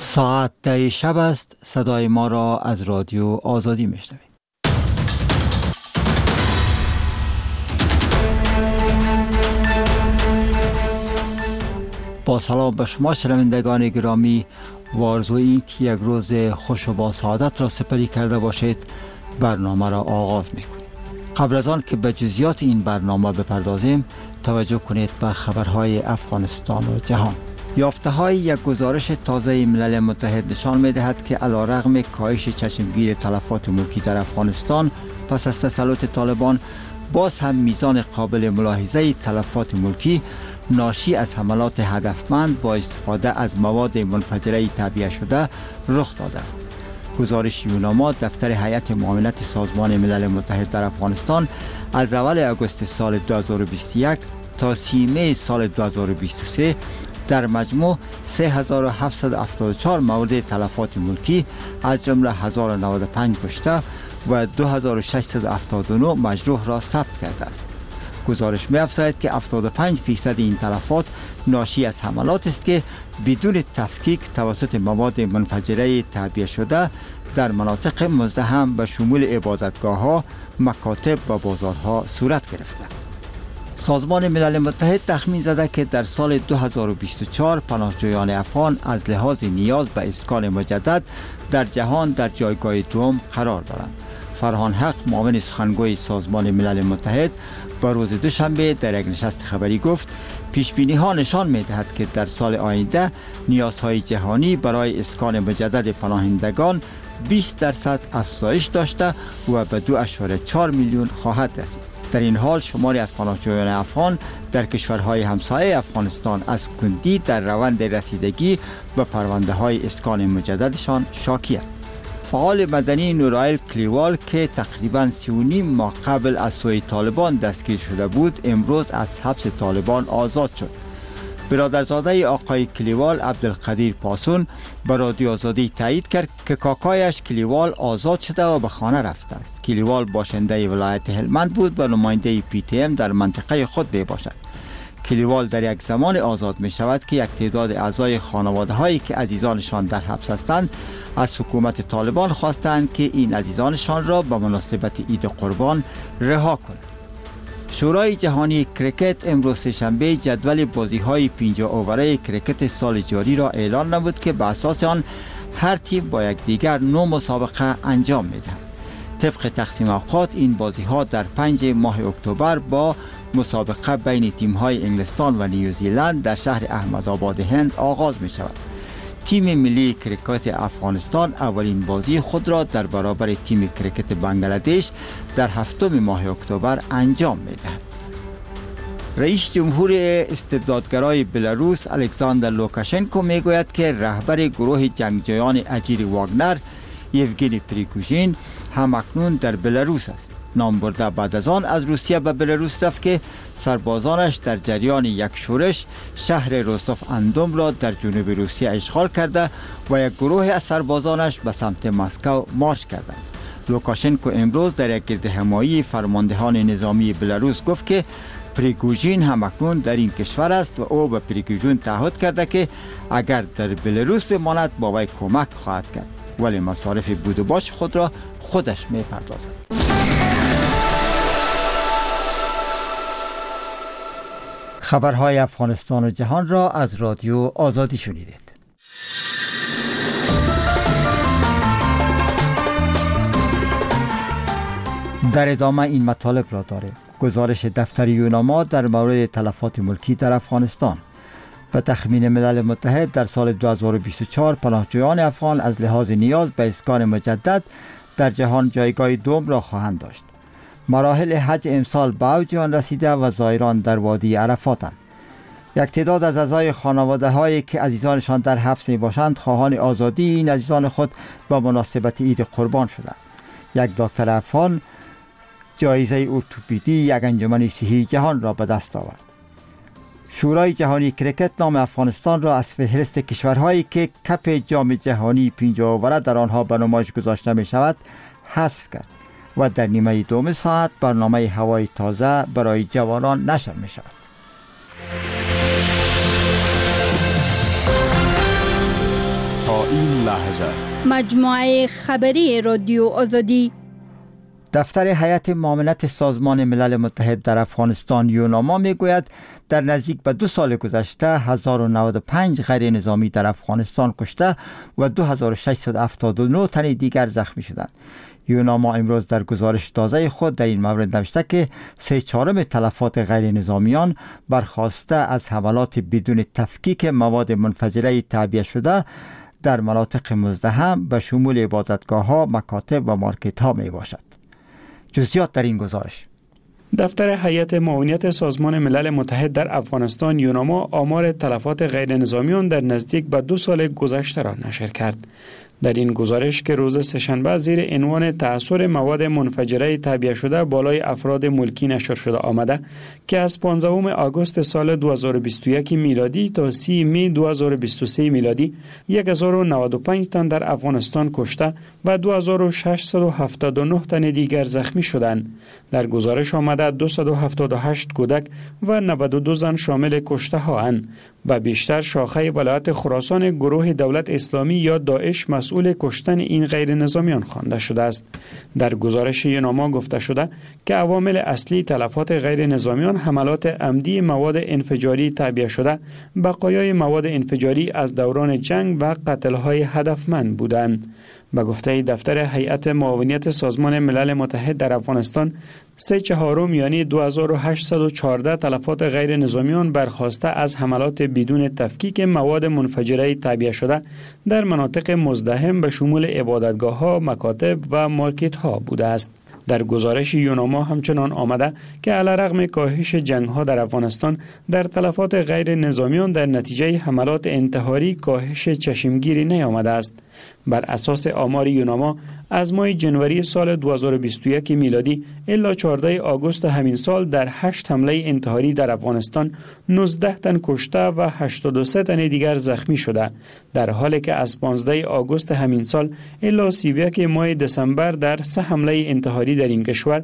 ساعت 10 شب است. صدای ما را از رادیو آزادی میشنوید. با سلام به شما شنوندگان گرامی و آرزویی که یک روز خوش و با سعادت را سپری کرده باشید. برنامه را آغاز میکنیم. قبل از آن که به جزئیات این برنامه بپردازیم، توجه کنید به خبرهای افغانستان و جهان. یافته‌های یک گزارش تازه ملل متحد نشان می‌دهد که علیرغم کاهش چشمگیر تلفات ملکی در افغانستان پس از تسلط طالبان، باز هم میزان قابل ملاحظه تلفات ملکی ناشی از حملات هدفمند با استفاده از مواد منفجره تعبیه شده رخ داده است. گزارش یوناما دفتر هیئت معاونت سازمان ملل متحد در افغانستان از اول آگوست سال 2021 تا 30 می سال 2023 در مجموع 3774 مورد تلفات ملکی از جمله 1095 کشته و 2679 مجروح را ثبت کرده است. گزارش می‌افزاید که 75% این تلفات ناشی از حملات است که بدون تفکیک توسط مواد منفجره تعبیه شده در مناطق مزدحم به شمول عبادتگاه‌ها، مکاتب و بازارها صورت گرفته. سازمان ملل متحد تخمین زده که در سال 2024 پناهجویان افغان از لحاظ نیاز به اسکان مجدد در جهان در جایگاه دوم قرار دارند. فرهان حق، معاون سخنگوی سازمان ملل متحد، با روز دوشنبه در یک نشست خبری گفت پیشبینی ها نشان می دهد که در سال آینده نیازهای جهانی برای اسکان مجدد پناهندگان 20% افزایش داشته و به 2.4 میلیون خواهد رسید. در این حال شماری از پناهجویان افغان در کشورهای همسایه افغانستان از کندی در روند رسیدگی به پرونده های اسکان مجددشان شاکی‌اند. فعال مدنی نورائیل کلیوال که تقریباً 3.5 ماه قبل از سوی طالبان دستگیر شده بود، امروز از حبس طالبان آزاد شد. برادرزاده آقای کلیوال، عبدالقدیر پاسون، به رادیو آزادی تایید کرد که کاکایش کلیوال آزاد شده و به خانه رفته است. کلیوال باشنده ولایت هلمند بود و نماینده PTM در منطقه خود می باشد. کلیوال در یک زمان آزاد می شود که یک تعداد اعضای خانواده هایی که عزیزانشان در حبس هستند از حکومت طالبان خواستند که این عزیزانشان را به مناسبت عید قربان رها کنند. شورای جهانی کرکت امروز سه‌شنبه جدول بازی‌های 50 اووره کرکت سال جاری را اعلان نمود که به اساس آن هر تیم با یکدیگر 9 مسابقه انجام می‌دهد. طبق تقسیم اوقات این بازی‌ها در 5 ماه اکتبر با مسابقه بین تیم‌های انگلستان و نیوزیلند در شهر احمدآباد هند آغاز می‌شود. تیم ملی کرکت افغانستان اولین بازی خود را در برابر تیم کرکت بنگلادش در 7 ماه اکتبر انجام می‌دهد. رئیس جمهور استبدادگرای بلاروس الکساندر لوکاشنکو میگوید که رهبر گروه جنگجویان اجیر واگنر یوگنی پریگوژین همکنون در بلاروس است. نام برده بعد از آن از روسیه به بلاروس رفت که سربازانش در جریان یک شورش شهر روستوف اندوم را در جنوب روسیه اشغال کرده و یک گروه از سربازانش به سمت مسکو مارش کردند. لوکاشنکو امروز در یک گردهمایی فرماندهان نظامی بلاروس گفت که پریگوژین همکنون در این کشور است و او به پریگوژین تعهد کرده که اگر در بلاروس بماند با وی کمک خواهد کرد، ولی مصارف بود و باش خود را خودش می‌پردازد. خبرهای افغانستان و جهان را از رادیو آزادی شنیدید. در ادامه این مطالب را داریم. گزارش دفتر یوناما در مورد تلفات ملکی در افغانستان. به تخمین ملل متحد در سال 2024 پناهجویان افغان از لحاظ نیاز به اسکان مجدد در جهان جایگاه دوم را خواهند داشت. مراحل حج امسال به اوج آن رسیده و زائران در وادی عرفاتند. یک تعداد از اعضای خانواده هایی که عزیزانشان در حبس می باشند خواهان آزادی این عزیزان خود با مناسبت عید قربان شدند. یک دکتر افغان جایزه ارتوپدی یک انجمن صحی جهان را به دست آورد. شورای جهانی کرکت نام افغانستان را از فهرست کشورهایی که کپ جام جهانی 50 اووره در آنها به نمایش گذاشته می شود حذف کرد و در نیمه دوم ساعت برنامه هوای تازه برای جوانان نشر می شود. تا این لحظه. مجموعه خبری رادیو آزادی. دفتر هیئت معاونت سازمان ملل متحد در افغانستان یوناما میگوید در نزدیک به 2 سال گذشته 1095 غیر نظامی در افغانستان کشته و 2679 تن دیگر زخمی شدند. یوناما امروز در گزارش تازه خود در این مورد نوشته که 3/4 تلفات غیر نظامیان برخواسته از حملات بدون تفکیک مواد منفجره تعبیه شده در مناطق مزدحم به شمول عبادتگاه‌ها، مکاتب و مارکت‌ها می باشد. جزئیات در این گزارش. دفتر هیئت معاونت سازمان ملل متحد در افغانستان یوناما آمار تلفات غیر نظامیان در نزدیک به 2 سال گذشته را نشر کرد. در این گزارش که روز سه‌شنبه زیر عنوان تأثیر مواد منفجره تعبیه شده بالای افراد ملکی نشر شده آمده که از 15 آگوست سال 2021 میلادی تا 30 می 2023 میلادی 1095 تن در افغانستان کشته و 2679 تن دیگر زخمی شدند. در گزارش آمده 278 کودک و 92 زن شامل کشته ها اند و بیشتر شاخه ولایت خراسان گروه دولت اسلامی یا داعش مسئول کشتن این غیر نظامیان خوانده شده است. در گزارش یوناما گفته شده که عوامل اصلی تلفات غیر نظامیان حملات عمدی مواد انفجاری تعبیه شده، بقایای مواد انفجاری از دوران جنگ و قتل‌های هدفمند بودند. به گفته دفتر هیئت معاونت سازمان ملل متحد در افغانستان 3/4 یعنی 2814 تلفات غیر نظامیان برخواسته از حملات بدون تفکیک مواد منفجره تعبیه شده در مناطق مزدحم به شمول عبادتگاه‌ها، مکاتب و مارکت‌ها بوده است. در گزارش یوناما همچنان آمده که علیرغم کاهش جنگ‌ها در افغانستان در تلفات غیر نظامیان در نتیجه حملات انتحاری کاهش چشمگیری نیامده است. بر اساس آمار یوناما از ماه جنوری سال 2021 میلادی الی 14 آگوست همین سال در 8 حمله انتحاری در افغانستان 19 تن کشته و 83 تن دیگر زخمی شده، در حالی که از 15 آگوست همین سال الی 31 ماه دسامبر در 3 حمله انتحاری در این کشور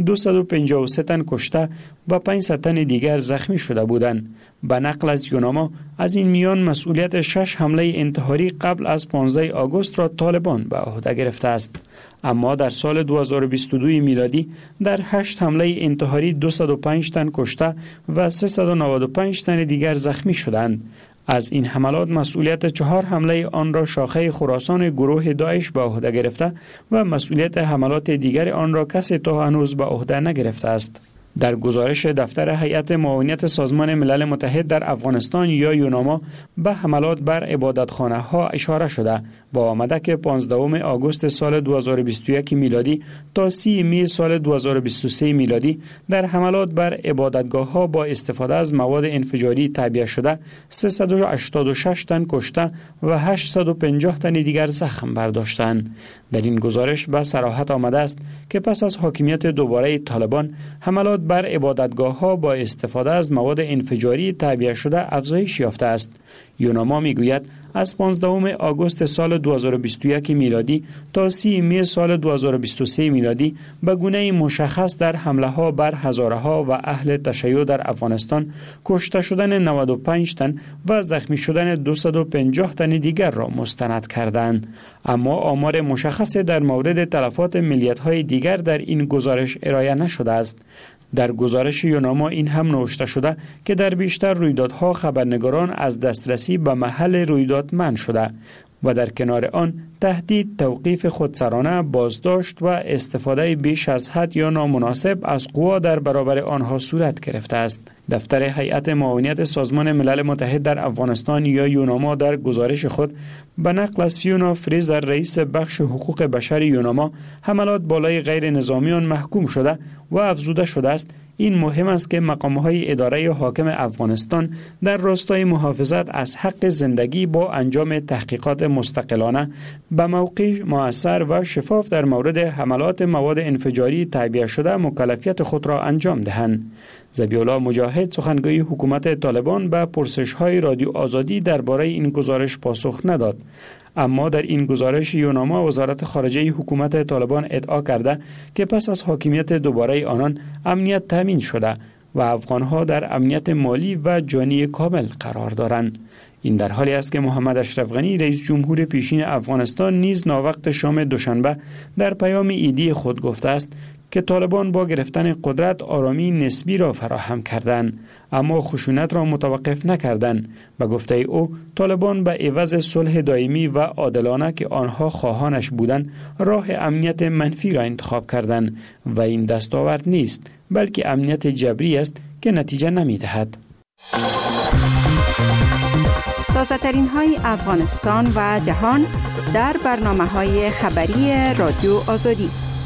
253 تن کشته و 500 تن دیگر زخمی شده بودند. به نقل از یوناما از این میان مسئولیت 6 حمله انتحاری قبل از 15 آگوست را طالبان به عهده گرفته است. اما در سال 2022 میلادی در 8 حمله انتحاری 205 تن کشته و 395 تن دیگر زخمی شدند. از این حملات مسئولیت 4 حمله آن را شاخه خراسان گروه داعش به عهده گرفته و مسئولیت حملات دیگر آن را کسی تا هنوز به عهده نگرفته است. در گزارش دفتر هیئت معاونت سازمان ملل متحد در افغانستان یا یوناما به حملات بر عبادتخانه ها اشاره شده و آمده که 15 آگوست سال 2021 میلادی تا 30 می سال 2023 میلادی در حملات بر عبادتگاه ها با استفاده از مواد انفجاری تعبیه شده 386 تن کشته و 850 تن دیگر زخم برداشتند. در این گزارش به صراحت آمده است که پس از حاکمیت دوباره طالبان حملات بر عبادتگاه ها با استفاده از مواد انفجاری تعبیه شده افزایش یافته است. یوناما میگوید از 15 آگوست سال 2021 میلادی تا 30 می سال 2023 میلادی به گونه مشخص در حمله ها بر هزاره ها و اهل تشیع در افغانستان کشته شدن 95 تن و زخمی شدن 250 تن دیگر را مستند کردند. اما آمار مشخص در مورد تلفات ملیت های دیگر در این گزارش ارائه نشده است. در گزارش یوناما این هم نوشته شده که در بیشتر رویدادها خبرنگاران از دسترسی به محل رویداد منع شده و در کنار آن تهدید، توقیف خودسرانه، بازداشت و استفاده بیش از حد یا نامناسب از قوا در برابر آنها صورت گرفته است. دفتر هیئت معاونت سازمان ملل متحد در افغانستان یا یوناما در گزارش خود به نقل از فیونا فریزر رئیس بخش حقوق بشر یوناما حملات بالای غیر نظامیان محکوم شده و افزوده شده است این مهم است که مقام‌های اداره حاکم افغانستان در راستای محافظت از حق زندگی با انجام تحقیقات مستقلانه به موقع مؤثر و شفاف در مورد حملات مواد انفجاری تعبیه شده مکلفیت خود را انجام دهند. ذبیح‌الله مجاهد سخنگوی حکومت طالبان به پرسش‌های رادیو آزادی درباره این گزارش پاسخ نداد. اما در این گزارش یوناما وزارت خارجه حکومت طالبان ادعا کرده که پس از حاکمیت دوباره آنان امنیت تامین شده و افغانها در امنیت مالی و جانی کامل قرار دارند. این در حالی است که محمد اشرف غنی رئیس جمهور پیشین افغانستان نیز ناوقت شام دوشنبه در پیام ایدی خود گفته است که طالبان با گرفتن قدرت آرامی نسبی را فراهم کردند، اما خشونت را متوقف نکردند. به گفته او طالبان به عوض صلح دائمی و عادلانه که آنها خواهانش بودند راه امنیت منفی را انتخاب کردند و این دستاورد نیست بلکه امنیت جبری است که نتیجه نمی‌دهد. تازه‌ترین های افغانستان و جهان در برنامه‌های خبری رادیو آزادی.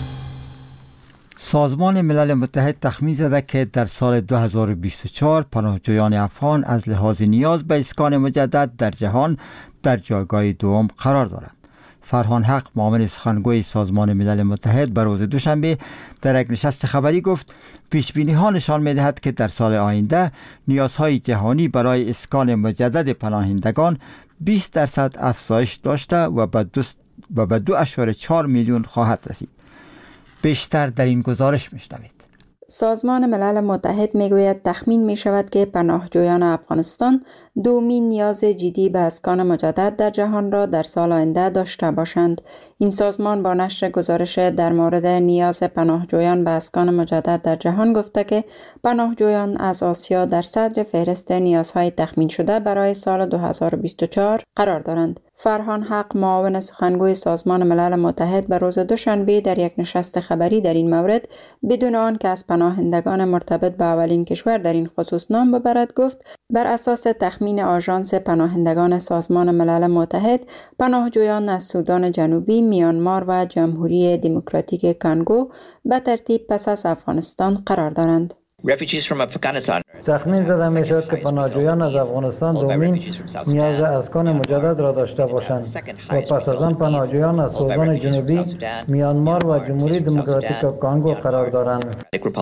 سازمان ملل متحد تخمین زده که در سال 2024 پناهجویان افغان از لحاظ نیاز به اسکان مجدد در جهان در جایگاه دوم قرار دارند. فرهان حق، معاون سخنگوی سازمان ملل متحد، به روز دوشنبه در یک نشست خبری گفت پیشبینی ها نشان می دهد که در سال آینده نیازهای جهانی برای اسکان مجدد پناهندگان 20% افزایش داشته و به 2.4 میلیون خواهد رسید. بیشتر در این گزارش میشنوید. سازمان ملل متحد میگوید تخمین می شود که پناهجویان افغانستان دومین نیاز جدی به اسکان مجدد در جهان را در سال آینده داشته باشند. این سازمان با نشر گزارش در مورد نیاز پناهجویان به اسکان مجدد در جهان گفته که پناهجویان از آسیا در صدر فهرست نیازهای تخمین شده برای سال 2024 قرار دارند. فرهان حق، معاون سخنگوی سازمان ملل متحد، به روز دوشنبه در یک نشست خبری در این مورد بدون آن که از پناهندگان مرتبط به اولین کشور در این خصوص نام ببرد گفت بر اساس تخمین آژانس پناهندگان سازمان ملل متحد پناهجویان از سودان جنوبی، میانمار و جمهوری دموکراتیک کنگو به ترتیب پس از افغانستان قرار دارند. تخمین زده می شود که پناهجویان از افغانستان دومین نیاز اسکان مجدد را داشته باشند و پس از آن پناهجویان از سودان جنوبی، میانمار و جمهوری دموکراتیک کانگو قرار دارند.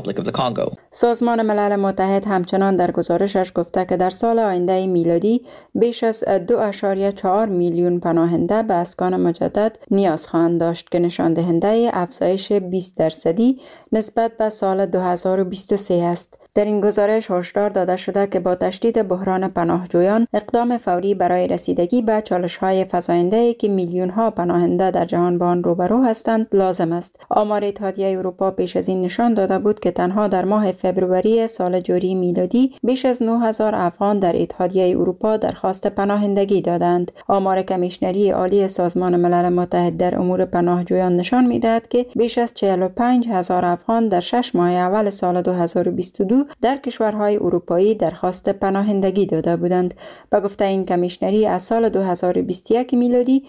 سازمان ملل متحد همچنان در گزارشش گفته که در سال آینده میلادی بیش از 2.4 میلیون پناهنده به اسکان مجدد نیاز خواهند داشت که نشان دهنده افزایش 20% نسبت به سال 2023 است. در این گزارش هشدار داده شده که با تشدید بحران پناهجویان اقدام فوری برای رسیدگی به چالش‌های فزاینده‌ای که میلیون‌ها پناهنده در جهان با آن روبرو هستند لازم است. آمار اتحادیه اروپا پیش از این نشان داده بود که تنها در ماه فوریه سال جاری میلادی بیش از 9000 افغان در اتحادیه اروپا درخواست پناهندگی دادند. آمار کمیشنری عالی سازمان ملل متحد در امور پناهجویان نشان می‌دهد که بیش از 45000 افغان در 6 ماه اول سال 2022 در کشورهای اروپایی درخواست پناهندگی داده بودند. به گفته این کمیشنری از سال 2021 میلادی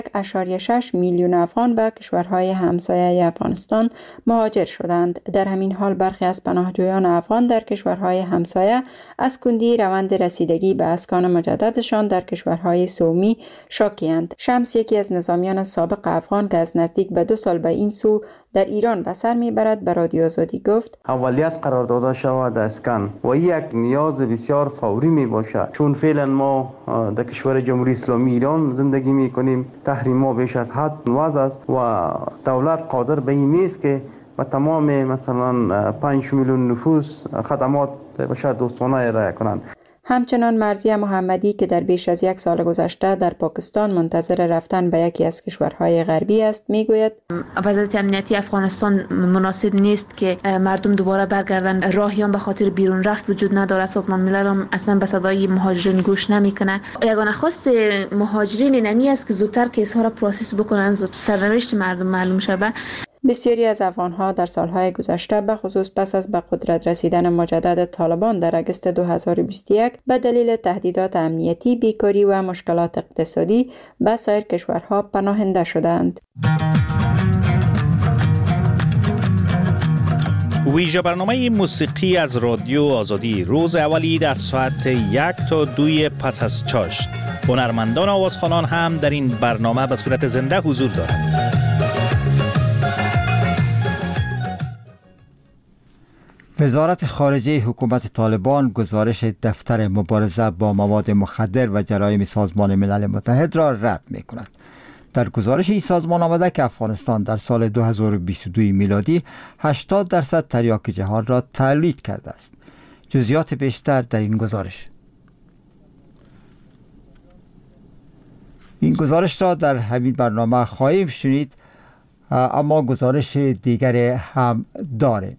1.6 میلیون افغان به کشورهای همسایه افغانستان مهاجر شدند. در همین حال برخی از پناهجویان افغان در کشورهای همسایه از کندی روند رسیدگی به اسکان مجددشان در کشورهای سومی شاکی‌اند. شمس، یکی از نظامیان سابق افغان که از نزدیک به 2 سال به این سو در ایران به سر میبرد، به رادیو آزادی گفت اولیت قرار داده شود اسکان و یک نیاز بسیار فوری می باشد، چون فعلا ما در کشور جمهوری اسلامی ایران زندگی می کنیم. تحریم ما بیش از حد وضع است و دولت قادر به این نیست که با تمام مثلا 5 میلیون نفوس خدمات بشر دوستانه ارائه کنند. همچنان مرضیه محمدی که در بیش از 1 سال گذشته در پاکستان منتظر رفتن به یکی از کشورهای غربی است میگوید وضعیت امنیتی افغانستان مناسب نیست که مردم دوباره برگردن. راهیان به خاطر بیرون رفت وجود ندارد. سازمان ملل هم اصلا به صدای مهاجرین گوش نمیکنه. یگانه خواست مهاجرین نمی است که زودتر کیس‌ها را پروسس بکنن، زود سرنوشت مردم معلوم شود. بسیاری از افغان‌ها در سالهای گذشته به خصوص پس از به قدرت رسیدن مجدد طالبان در اگست 2021 به دلیل تهدیدات امنیتی، بیکاری و مشکلات اقتصادی به سایر کشورها پناهنده شدند. ویژه برنامه موسیقی از رادیو آزادی روز اولی از ساعت 1 تا 2 پس از چاشت. هنرمندان آوازخوانان هم در این برنامه به صورت زنده حضور دارند. وزارت خارجه حکومت طالبان گزارش دفتر مبارزه با مواد مخدر و جرایم سازمان ملل متحد را رد می کند. در گزارش این سازمان آمده که افغانستان در سال 2022 میلادی 80% تریاک جهان را تولید کرده است. جزئیات بیشتر در این گزارش. این گزارش را در همین برنامه خواهیم شنید، اما گزارش دیگری هم داره.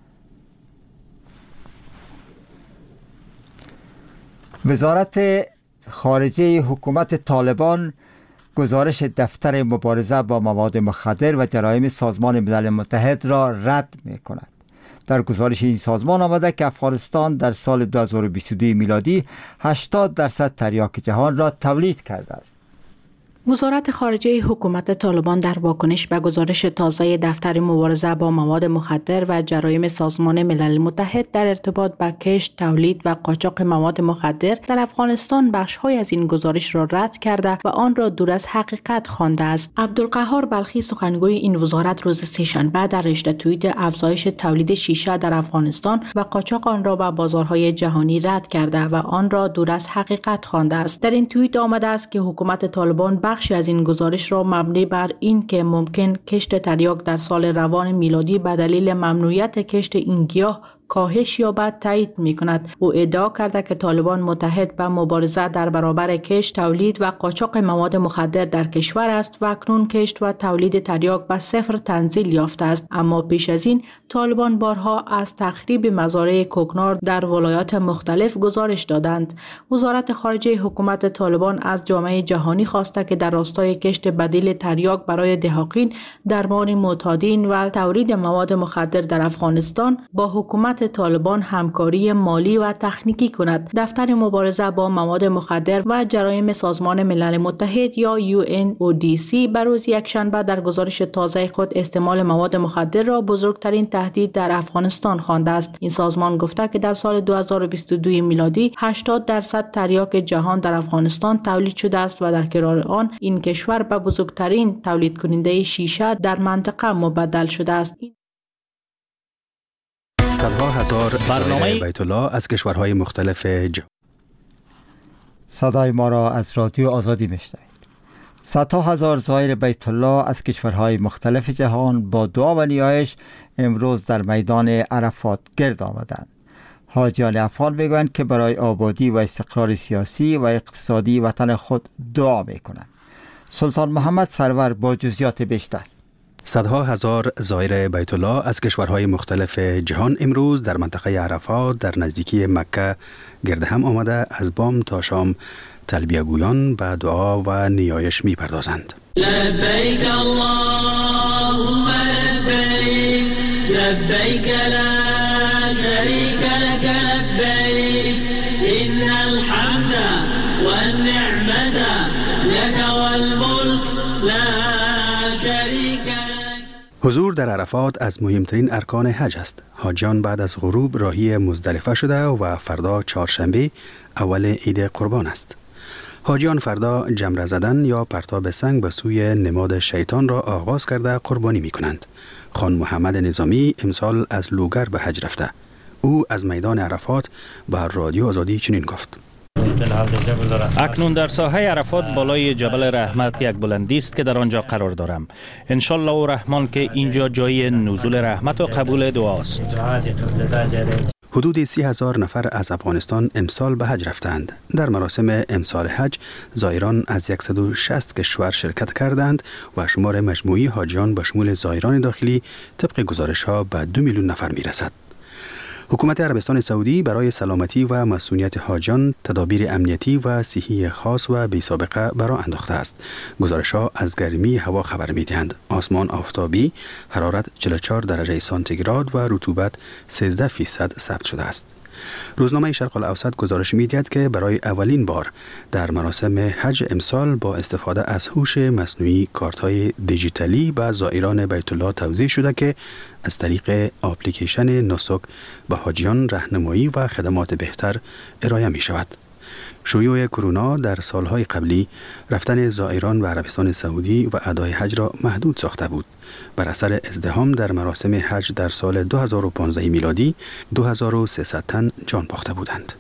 وزارت خارجه حکومت طالبان گزارش دفتر مبارزه با مواد مخدر و جرایم سازمان ملل متحد را رد می کند. در گزارش این سازمان آمده که افغانستان در سال 2022 میلادی 80% تریاک جهان را تولید کرده است. وزارت خارجه حکومت طالبان در واکنش به گزارش تازه دفتر مبارزه با مواد مخدر و جرایم سازمان ملل متحد در ارتباط با کشت، تولید و قاچاق مواد مخدر در افغانستان بخش‌های از این گزارش را رد کرده و آن را دور از حقیقت خوانده است. عبدالقهار بلخی سخنگوی این وزارت روز سه‌شنبه در رشته توییت افزایش تولید شیشه در افغانستان و قاچاق آن را به بازارهای جهانی رد کرده و آن را دور از حقیقت خوانده است. در این توییت آمده است که حکومت طالبان بخشی از این گزارش را مبنی بر این که ممکن کشت تریاک در سال روان میلادی به دلیل ممنوعیت کشت این گیاه کاهش یابد تایید می کند. او ادعا کرده که طالبان متحد به مبارزه در برابر کشت، تولید و قاچاق مواد مخدر در کشور است و اکنون کشت و تولید تریاک به صفر تنزیل یافته است. اما پیش از این طالبان بارها از تخریب مزارع کوکنار در ولایات مختلف گزارش دادند. وزارت خارجه حکومت طالبان از جامعه جهانی خواسته که در راستای کشت بدیل تریاک برای دهاقین، درمان معتادین و تولید مواد مخدر در افغانستان با حکومت طالبان همکاری مالی و تکنیکی کند. دفتر مبارزه با مواد مخدر و جرایم سازمان ملل متحد یا UNODC بر روز یکشنبه در گزارش تازه خود استعمال مواد مخدر را بزرگترین تهدید در افغانستان خوانده است. این سازمان گفته که در سال 2022 میلادی 80% تریاک جهان در افغانستان تولید شده است و در کنار آن این کشور به بزرگترین تولید کننده شیشه در منطقه مبدل شده است. صدها هزار زائر بیت الله از کشورهای مختلف صدای ما را از رادیو آزادی میشنوید. صدها هزار زائر بیت الله از کشورهای مختلف جهان با دعا و نیایش امروز در میدان عرفات گرد آمدند. حاجیان افغان میگویند که برای آبادی و استقرار سیاسی و اقتصادی وطن خود دعا میکنند. سلطان محمد سرور با جزئیات بیشتر. صدها هزار زائر بیت الله از کشورهای مختلف جهان امروز در منطقه عرفات در نزدیکی مکه گرد هم آمده از بام تا شام تلبیه گویان به دعا و نیایش می پردازند. لبیک اللهم لبیک لبیک لا شریک لک لبیک ان الحمد والنعمت لک والملک لا شریک لک. حضور در عرفات از مهمترین ارکان حج است. حاجیان بعد از غروب راهی مزدلفه شده و فردا چهارشنبه اول عید قربان است. حاجیان فردا جمره زدن یا پرتاب سنگ به سوی نماد شیطان را آغاز کرده قربانی می کنند. خان محمد نظامی امسال از لوگر به حج رفته. او از میدان عرفات به رادیو آزادی چنین گفت: اکنون در ساحه عرفات بالای جبل رحمت یک بلندی است که در آنجا قرار دارم. انشالله و رحمان که اینجا جای نزول رحمت و قبول دعاست. حدود 30,000 نفر از افغانستان امسال به حج رفتند. در مراسم امسال حج زائران از 160 کشور شرکت کردند و شمار مجموعی حاجیان به شمول زائران داخلی طبق گزارش‌ها به 2 میلیون نفر میرسد. حکومت عربستان سعودی برای سلامتی و مسئولیت حاجیان تدابیر امنیتی و صحی خاص و بی سابقه برآ انداخته است. گزارش‌ها از گرمی هوا خبر می‌دهند. آسمان آفتابی، حرارت 44 درجه سانتیگراد و رطوبت 13% ثبت شده است. روزنامه شرق الاوسط گزارش می‌دهد که برای اولین بار در مراسم حج امسال با استفاده از هوش مصنوعی کارت‌های دیجیتالی به زائران بیت الله توزیع شده که از طریق اپلیکیشن نسک به حاجیان راهنمایی و خدمات بهتر ارائه می‌شود. شیوع کرونا در سالهای قبلی رفتن زائران به عربستان سعودی و ادای حج را محدود ساخته بود. بر اثر ازدحام در مراسم حج در سال 2015 میلادی 2300 تن جان باخته بودند.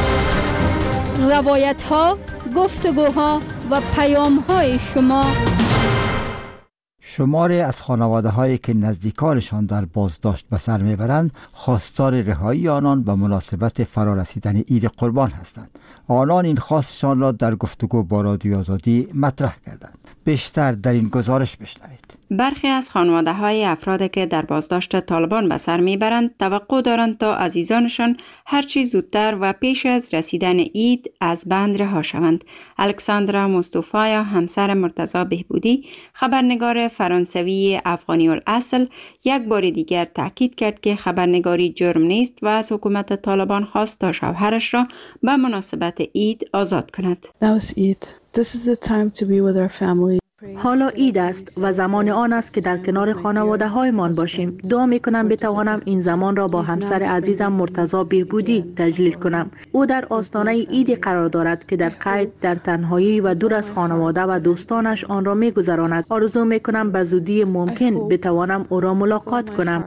روایت ها، گفتگوها و پیام های شماری از خانواده هایی که نزدیکانشان در بازداشت به سر میبرند خواستار رهایی آنان به مناسبت فرارسیدن عید قربان هستند. آنان این خواستشان را در گفتگو با رادیو آزادی مطرح کردند. بیشتر در این گزارش بشنوید. برخی از خانواده های افرادی که در بازداشت طالبان به سر میبرند توقع دارند تا عزیزانشان هرچی زودتر و پیش از رسیدن عید از بند رها شوند. الکساندرا مصطفی، همسر مرتضی بهبودی، خبرنگار فرانسوی افغانی الاصل، یک بار دیگر تاکید کرد که خبرنگاری جرم نیست و از حکومت طالبان خواست تا شوهرش را به مناسبت عید آزاد کند. حالا عید است و زمان آن است که در کنار خانواده هایمان باشیم. دعا میکنم بتوانم این زمان را با همسر عزیزم مرتضی بهبودی تجلیل کنم. او در آستانه عیدی قرار دارد که در قید، در تنهایی و دور از خانواده و دوستانش آن را میگذراند. آرزو میکنم به زودی ممکن بتوانم او را ملاقات کنم.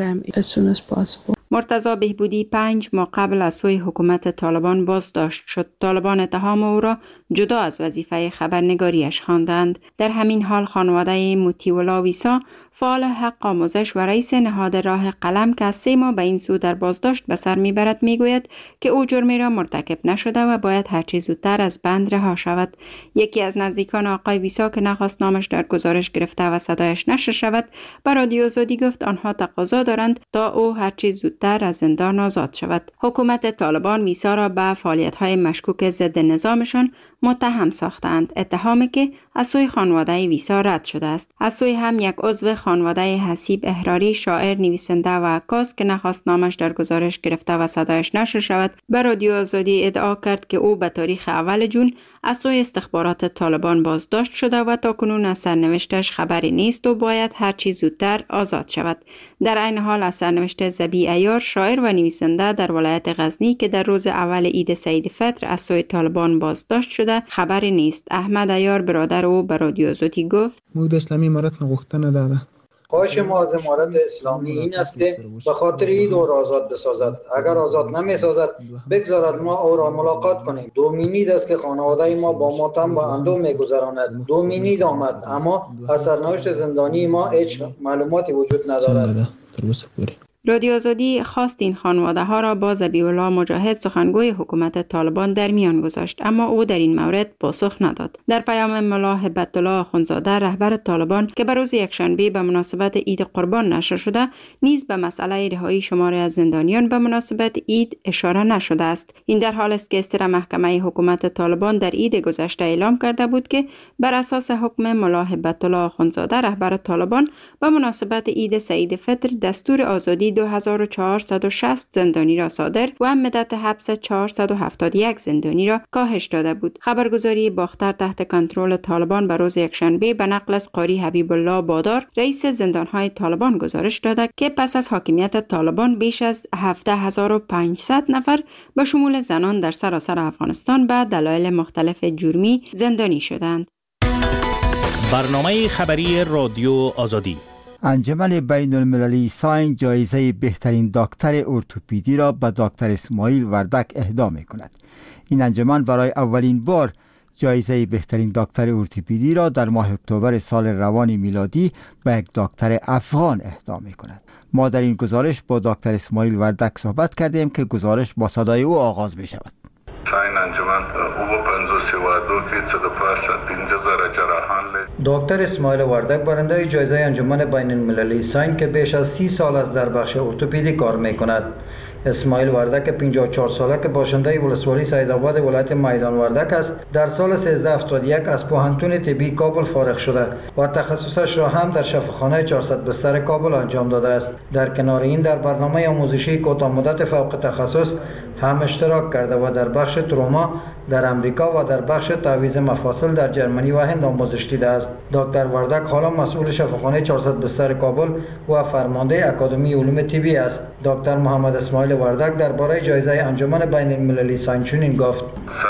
مرتضی بهبودی 5 ماه قبل از سوی حکومت طالبان بازداشت شد. طالبان اتهام او را جدا از وظیفه خبرنگاریش خواندند. در همین حال خانواده مطیع ویسا، فعال حق آموزش و رئیس نهاد راه قلم که از 3 ماه به این سو در بازداشت به سر میبرد میگوید که او جرمی را مرتکب نشده و باید هرچی زودتر از بند رها شود. یکی از نزدیکان آقای ویسا که نخواست نامش در گزارش گرفته و صدایش نشر شود، به رادیو آزادی گفت آنها تقاضا دارند تا او هرچی زودتر از زندان آزاد شود. حکومت طالبان ویسا را به فعالیت‌های مشکوک ضد نظامشان متهم ساختند، اتهامی که از سوی خانواده ویسا رد شده است. از سوی هم یک عضو خانواده حسیب احراری، شاعر، نویسنده و عکاس که نخواست نامش در گزارش گرفته و صدایش نشر شود، به رادیو آزادی ادعا کرد که او به تاریخ اول جون از سوی استخبارات طالبان بازداشت شده و تاکنون از سرنوشتش خبری نیست و باید هر چی زودتر آزاد شود. در عین حال از سرنوشت ذبیح عیار، شاعر و نویسنده در ولایت غزنی که در روز اول عید سعید فطر از سوی طالبان بازداشت شده خبری نیست. احمد عیار برادر او به رادیو آزادی گفت: مود اسلامی امارت نگفته نداده. خواهش ما از امارت اسلامی این است که به خاطر عید او را آزاد بسازد. اگر آزاد نمی‌سازد بگذارد ما او را ملاقات کنیم. دومینید است که خانواده ما با ماتم و اندوه می‌گذراند. دومینید آمد، اما از سرنوشت زندانی ما هیچ معلوماتی وجود ندارد. رادیو آزادی خواست این خانواده ها را با ذبیح الله مجاهد، سخنگوی حکومت طالبان، در میان گذاشت، اما او در این مورد پاسخ نداد. در پیام ملا هبت الله آخوندزاده، رهبر طالبان که به روز یکشنبه به مناسبت عید قربان نشر شده، نیز به مسئله رهایی شماری از زندانیان به مناسبت عید اشاره نشده است. این در حال است که استر محکمه حکومت طالبان در عید گذشته اعلام کرده بود که بر اساس حکم ملا هبت الله آخوندزاده، رهبر طالبان، به مناسبت عید سعید فطر دستور آزادی 2460 زندانی را صادر و مدت حبس 471 زندانی را کاهش داده بود. خبرگزاری باختر تحت کنترل طالبان به روز یکشنبه به نقل از قاری حبیب الله بادار، رئیس زندانهای طالبان، گزارش داده که پس از حاکمیت طالبان بیش از 17500 نفر به شمول زنان در سراسر افغانستان به دلایل مختلف جرمی زندانی شدند. برنامه خبری رادیو آزادی. انجمن بین المللی ساین جایزه بهترین دکتر ارتوپدی را به دکتر اسماعیل وردک اهدا می کند. این انجمن برای اولین بار جایزه بهترین دکتر ارتوپدی را در ماه اکتبر سال روان میلادی به یک دکتر افغان اهدا می کند. ما در این گزارش با دکتر اسماعیل وردک صحبت کردیم که گزارش با صدای او آغاز می شود. دکتر اسماعیل وردک برنده جایزه انجمن بین المللی ساین که بیش از 30 سال است در بخش ارتوپدی کار می کند. اسماعیل وردک 54 ساله که باشنده ولسوالی سیدآباد ولایت میدان وردک است، در سال 1371 از پوهنتون طبی کابل فارغ شده و تخصصش را هم در شفاخانه 400 بستر کابل انجام داده است. در کنار این در برنامه آموزشی کوتاه مدت فوق تخصص هم اشتراک کرده و در بخش تروما در امریکا و در بخش تعویض مفاصل در جرمنی و هند آموزش دیده است. دکتر وردک حالا مسئول شفاخانه 400 بستر کابل و فرمانده اکادمی علوم طبی است. دکتر محمد اسماعیل وردک درباره جایزه انجمن بین المللی ساین چنین گفت: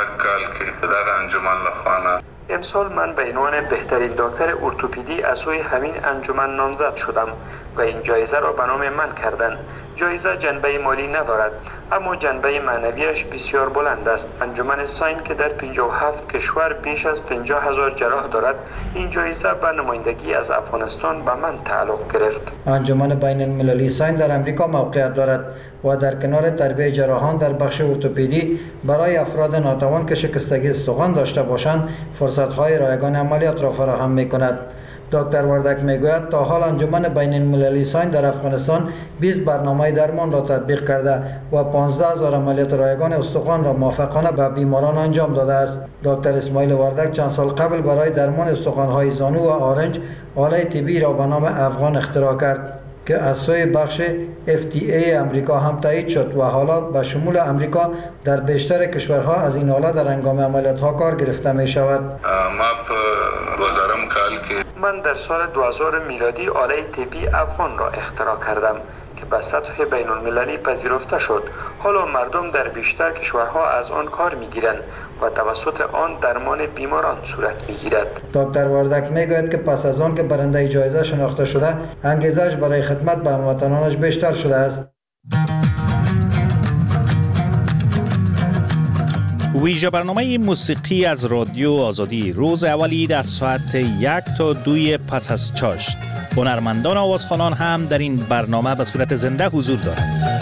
امسال من به عنوان بهترین دکتر ارتوپدی از سوی همین انجمن نامزد شدم و این جایزه را به نام من کردند. جایزه جنبه مالی ندارد، اما جنبه معنویش بسیار بلند است. انجمن ساین که در 57 کشور بیش از 50,000 جراح دارد، این جایزه به نمایندگی از افغانستان به من تعلق گرفت. انجمن بین المللی ساین در امریکا موقعیت دارد و در کنار تربیت جراحان در بخش ارتوپدی برای افراد ناتوان که شکستگی استخوان داشته باشند فرصت‌های رایگان عملیات را فراهم می‌کند. دکتر وردک میگوید تا حال انجمن بین المللی ساین در افغانستان 20 برنامه درمان را تطبیق کرده و 15,000 عملیات رایگان استخوان را موافقانه به بیماران انجام داده است. دکتر اسماعیل وردک چند سال قبل برای درمان استخوان‌های زانو و آرنج آله طبی را به نام افغان اختراع کرد که از سوی بخش FDA امریکا هم تایید شد و حالا به شمول امریکا در بیشتر کشورها از این آله در هنگام عملیات‌ها کار گرفته می شود. من در سال 2000 میلادی آله طبی افغان را اختراع کردم که به سطح بین المللی پذیرفته شد. حالا مردم در بیشتر کشورها از آن کار میگیرند و توسط آن درمان بیماران صورت میگیرد. دکتر وردک میگوید که پس از آن که برنده جایزه شناخته شده، انگیزش برای خدمت به هموطنانش بیشتر شده است. ویژه برنامه موسیقی از رادیو آزادی روز اولی از ساعت 1 تا 2 پس از چاشت. هنرمندان آوازخوانان هم در این برنامه به صورت زنده حضور دارند.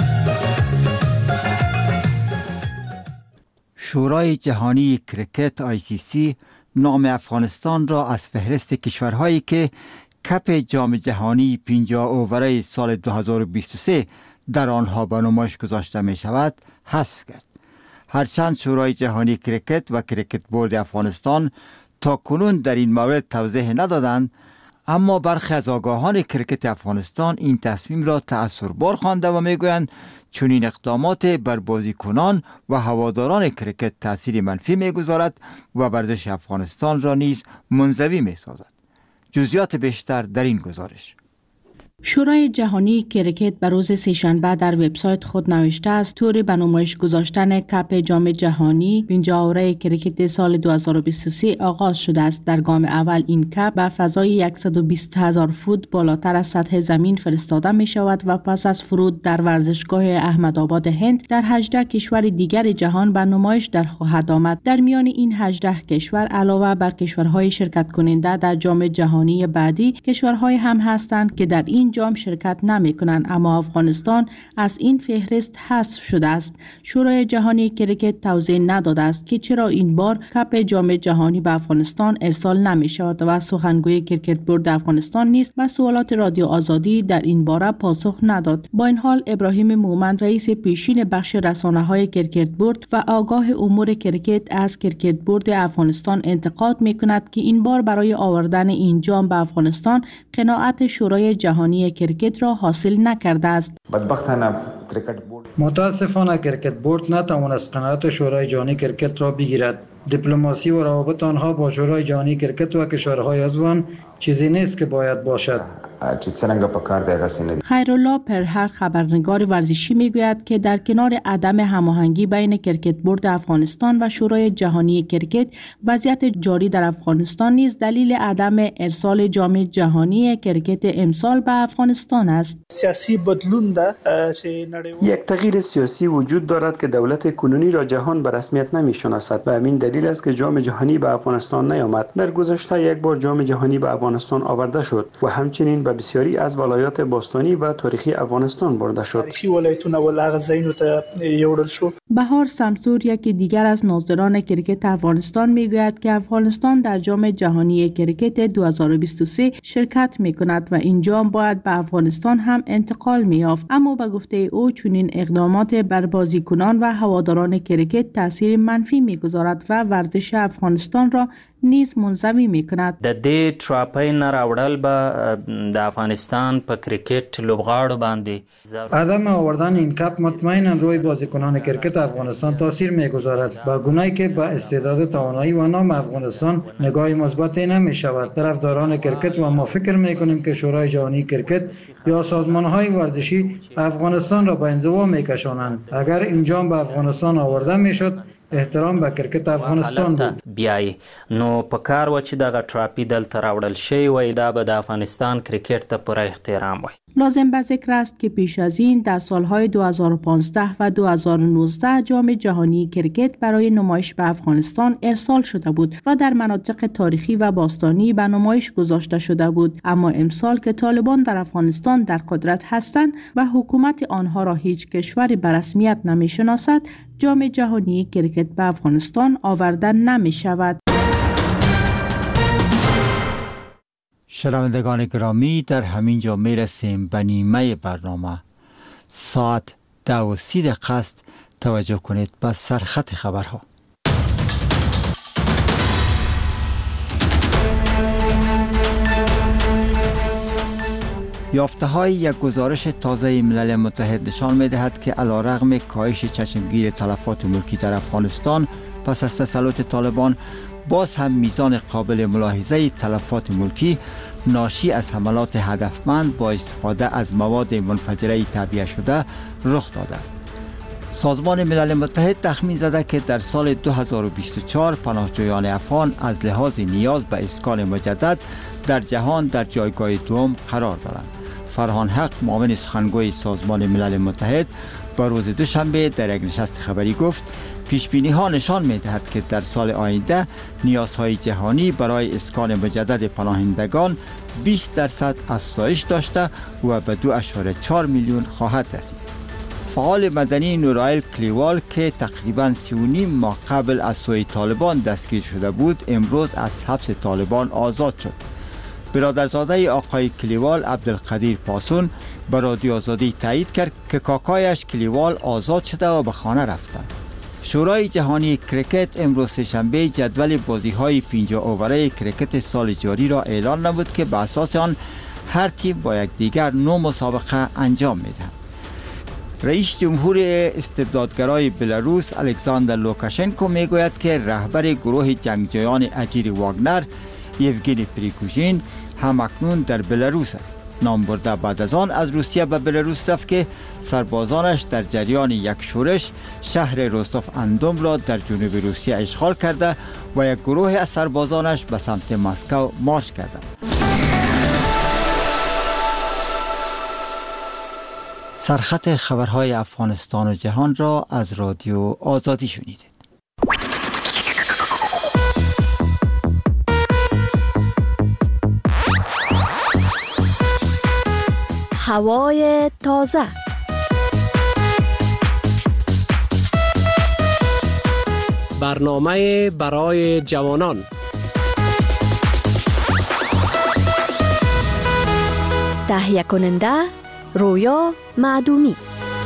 شورای جهانی کریکت ICC نام افغانستان را از فهرست کشورهایی که کپ جام جهانی 50 اووره سال 2023 در آنها به نمایش گذاشته می شود حذف کرد. هرچند شورای جهانی کریکت و کریکت بورد افغانستان تا کنون در این مورد توضیح ندادند، اما برخی از آگاهان کریکت افغانستان این تصمیم را تأثیربار خوانده و میگویند چون این اقدامات بر بازیکنان و هواداران کریکت تأثیر منفی میگذارد و ورزش افغانستان را نیز منزوی میسازد. جزئیات بیشتر در این گزارش. شورای جهانی کریکت به روز سه‌شنبه در وبسایت خود نوشته است طوری به نمایش گذاشتن کپ جام جهانی 50 اووره کریکت سال 2023 آغاز شده است. در گام اول این کپ به فضای 120,000 فوت بالاتر از سطح زمین فرستاده می شود و پس از فرود در ورزشگاه احمدآباد هند در 18 کشور دیگر جهان به نمایش در خواهد آمد. در میان این 18 کشور علاوه بر کشورهای شرکت کننده در جام جهانی بعدی، کشورهای هم هستند که در این جام شرکت نمی کنند، اما افغانستان از این فهرست حذف شده است. شورای جهانی کریکت توضیح نداده است که چرا این بار کپ جام جهانی به افغانستان ارسال نمی شود و سخنگوی کریکت بورد افغانستان نیز به سوالات رادیو آزادی در این باره پاسخ نداد. با این حال ابراهیم مومن رئیس پیشین بخش رسانه‌های کریکت بورد و آگاه امور کریکت از کریکت بورد افغانستان انتقاد می کند که این بار برای آوردن این جام به افغانستان قناعت شورای جهانی کریکت را حاصل نکرده است. متاسفانه کریکت بورد نتوانست قناعت شورای جهانی کریکت را بگیرد. دیپلماسی و روابط آنها با شورای جهانی کریکت و کشورهای عضو چیزی نیست که باید باشد. خیرالله پرهر خبرنگار ورزشی میگوید که در کنار عدم هماهنگی بین کریکت بورد افغانستان و شورای جهانی کریکت، وضعیت جاری در افغانستان نیز دلیل عدم ارسال جام جهانی کریکت امسال به افغانستان است. سیاسی بدلون ده یک تغییر سیاسی وجود دارد که دولت کنونی را جهان به رسمیت نمی‌شناسد و همین دلیل است که جام جهانی به افغانستان نیامد. در گذشته یک بار جام جهانی به افغانستان آورده شد و همچنین به بسیاری از ولایات باستانی و تاریخی افغانستان برده شد. تاریخی ولایتونه ولغه زینو ته یوړل شو. بهار سمسور یکی دیگر از ناظران کریکت افغانستان میگوید که افغانستان در جام جهانی کریکت 2023 شرکت میکند و این جام باید به افغانستان هم انتقال می‌یافت، اما به گفته او چنین اقدامات بر بازیکنان و هواداران کریکت تاثیر منفی میگذارد و ورزش افغانستان را نیز منزوی میکند. د دې ټراپۍ نه راوړل به د افغانستان په کرکټ لوبغاړو باندې عدم آوردن این کپ مطمئنا روی بازیکنان کرکت افغانستان تاثیر میگذارد، با گونه‌ای که با استعداد توانایی و نام افغانستان نگاه مثبتی نمیشود. طرفداران کرکت و ما فکر میکنیم که شورای جهانی کرکت یا سازمان‌های ورزشی افغانستان را به انزوا میکشانند. اگر این جام به افغانستان آورده میشد احترام به کرکت افغانستان بود. بیای نو پکار و چې دغه ټراپی دلته راوړل شي وای دا به د افغانستان کرکټ ته پوره احترام وای. لازم به ذکر است که پیش از این در سالهای 2015 و 2019 جام جهانی کرکت برای نمایش به افغانستان ارسال شده بود و در مناطق تاریخی و باستانی به نمایش گذاشته شده بود، اما امسال که طالبان در افغانستان در قدرت هستند و حکومت آنها را هیچ کشوری به رسمیت نمی شناسد، جام جهانی کرکت به افغانستان آورده نمی شود. شنوندگان گرامی، در همین جا می رسیم به نیمه برنامه. ساعت 10:30 است. توجه کنید به سرخط خبرها. یافته های یک گزارش تازه ملل متحد نشان می دهد که علیرغم کاهش چشمگیر تلفات ملکی در افغانستان پس از تسلط طالبان، باز هم میزان قابل ملاحظه تلفات ملکی ناشی از حملات هدفمند با استفاده از مواد منفجره تعبیه شده رخ داده است. سازمان ملل متحد تخمین زده که در سال 2024 پناهجویان افغان از لحاظ نیاز به اسکان مجدد در جهان در جایگاه دوم قرار دارند. فرهان حق، معاون سخنگوی سازمان ملل متحد، با روز دوشنبه در یک نشست خبری گفت پیشبینی ها نشان می دهد که در سال آینده نیازهای جهانی برای اسکان مجدد پناهندگان 20% افزایش داشته و به 2.4 میلیون خواهد رسید. فعال مدنی نورایل کلیوال که تقریباً 3.5 ماه قبل از سوی طالبان دستگیر شده بود، امروز از حبس طالبان آزاد شد. برادرزاده آقای کلیوال، عبدالقدیر پاسون، به رادیو آزادی تایید کرد که کاکایش کلیوال آزاد شده و به خانه رفته. شورای جهانی کرکت امروز سه‌شنبه جدول بازی‌های 50 اووره کرکت سال جاری را اعلان نمود که به اساس آن هر تیم با یکدیگر 9 مسابقه انجام می‌دهد. رئیس جمهور استبدادگرای بلاروس الکساندر لوکاشنکو میگوید که رهبر گروه جنگجویان اجیر واگنر یوگنی پریگوژین همکنون در بلاروس است. نام برده بعد از آن از روسیه به بلاروس رفت که سربازانش در جریان یک شورش شهر روستوف اندوم را در جنوب روسیه اشغال کرده و یک گروه از سربازانش به سمت مسکو مارش کردند. سرخط خبرهای افغانستان و جهان را از رادیو آزادی شنیدید. هوای تازه. برنامه برای جوانان. تهیه کننده رویا معدومی.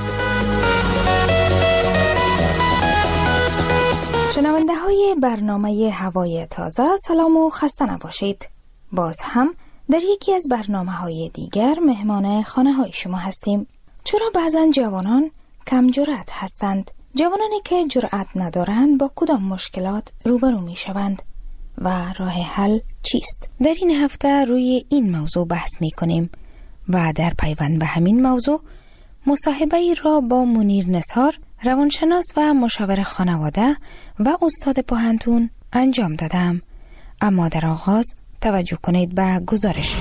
شنونده های برنامه هوای تازه، سلام و خسته نباشید. باز هم در یکی از برنامه‌های دیگر مهمان خانه های شما هستیم. چرا بعضا جوانان کم جرأت هستند؟ جوانانی که جرأت ندارند با کدام مشکلات روبرو می شوند و راه حل چیست؟ در این هفته روی این موضوع بحث می کنیم و در پیوند به همین موضوع مصاحبه‌ای را با منیر نثار، روانشناس و مشاور خانواده و استاد پوهنتون انجام دادم. اما در آغاز توجه کنید به گزارش.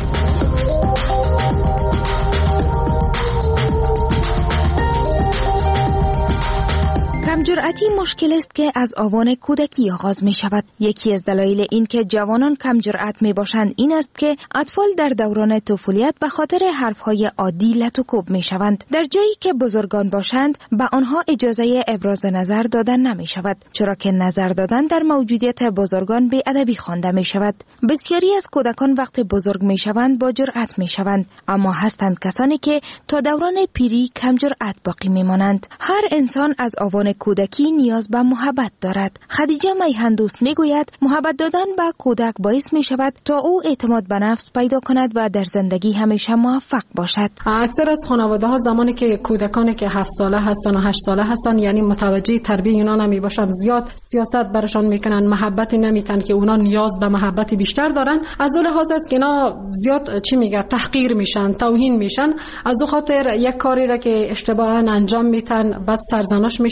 کمجرأتی مشکل است که از آوان کودکی آغاز می شود. یکی از دلایل این که جوانان کمجرأت می باشند این است که اطفال در دوران طفولیت به خاطر حرفهای عادی لط و کوب می شوند. در جایی که بزرگان باشند به آنها اجازه ابراز نظر دادن نمی شود، چرا که نظر دادن در موجودیت بزرگان بی‌ادبی خوانده می شود. بسیاری از کودکان وقتی بزرگ می شوند با جرأت می شوند، اما هستند کسانی که تا دوران پیری کمجرأت باقی می مانند. هر انسان از آوان کودکی نیاز به محبت دارد. خدیجه میهندوست میگوید محبت دادن به کودک باعث می شود تا او اعتماد به نفس پیدا کند و در زندگی همیشه موفق باشد. اکثر از خانواده ها زمانی که کودکانی که 7 ساله هستن و 8 ساله هستن، یعنی متوجه تربیت اونا نمی باشن، زیاد سیاست برشان میکنن، محبتی نمیتن که اونا نیاز به محبت بیشتر دارن. از اون لحاظ است که اینا زیاد تحقیر میشن، توهین میشن. از اون خاطر یک کاری را که اشتباها انجام میتن بعد سرزنش میشن. اینا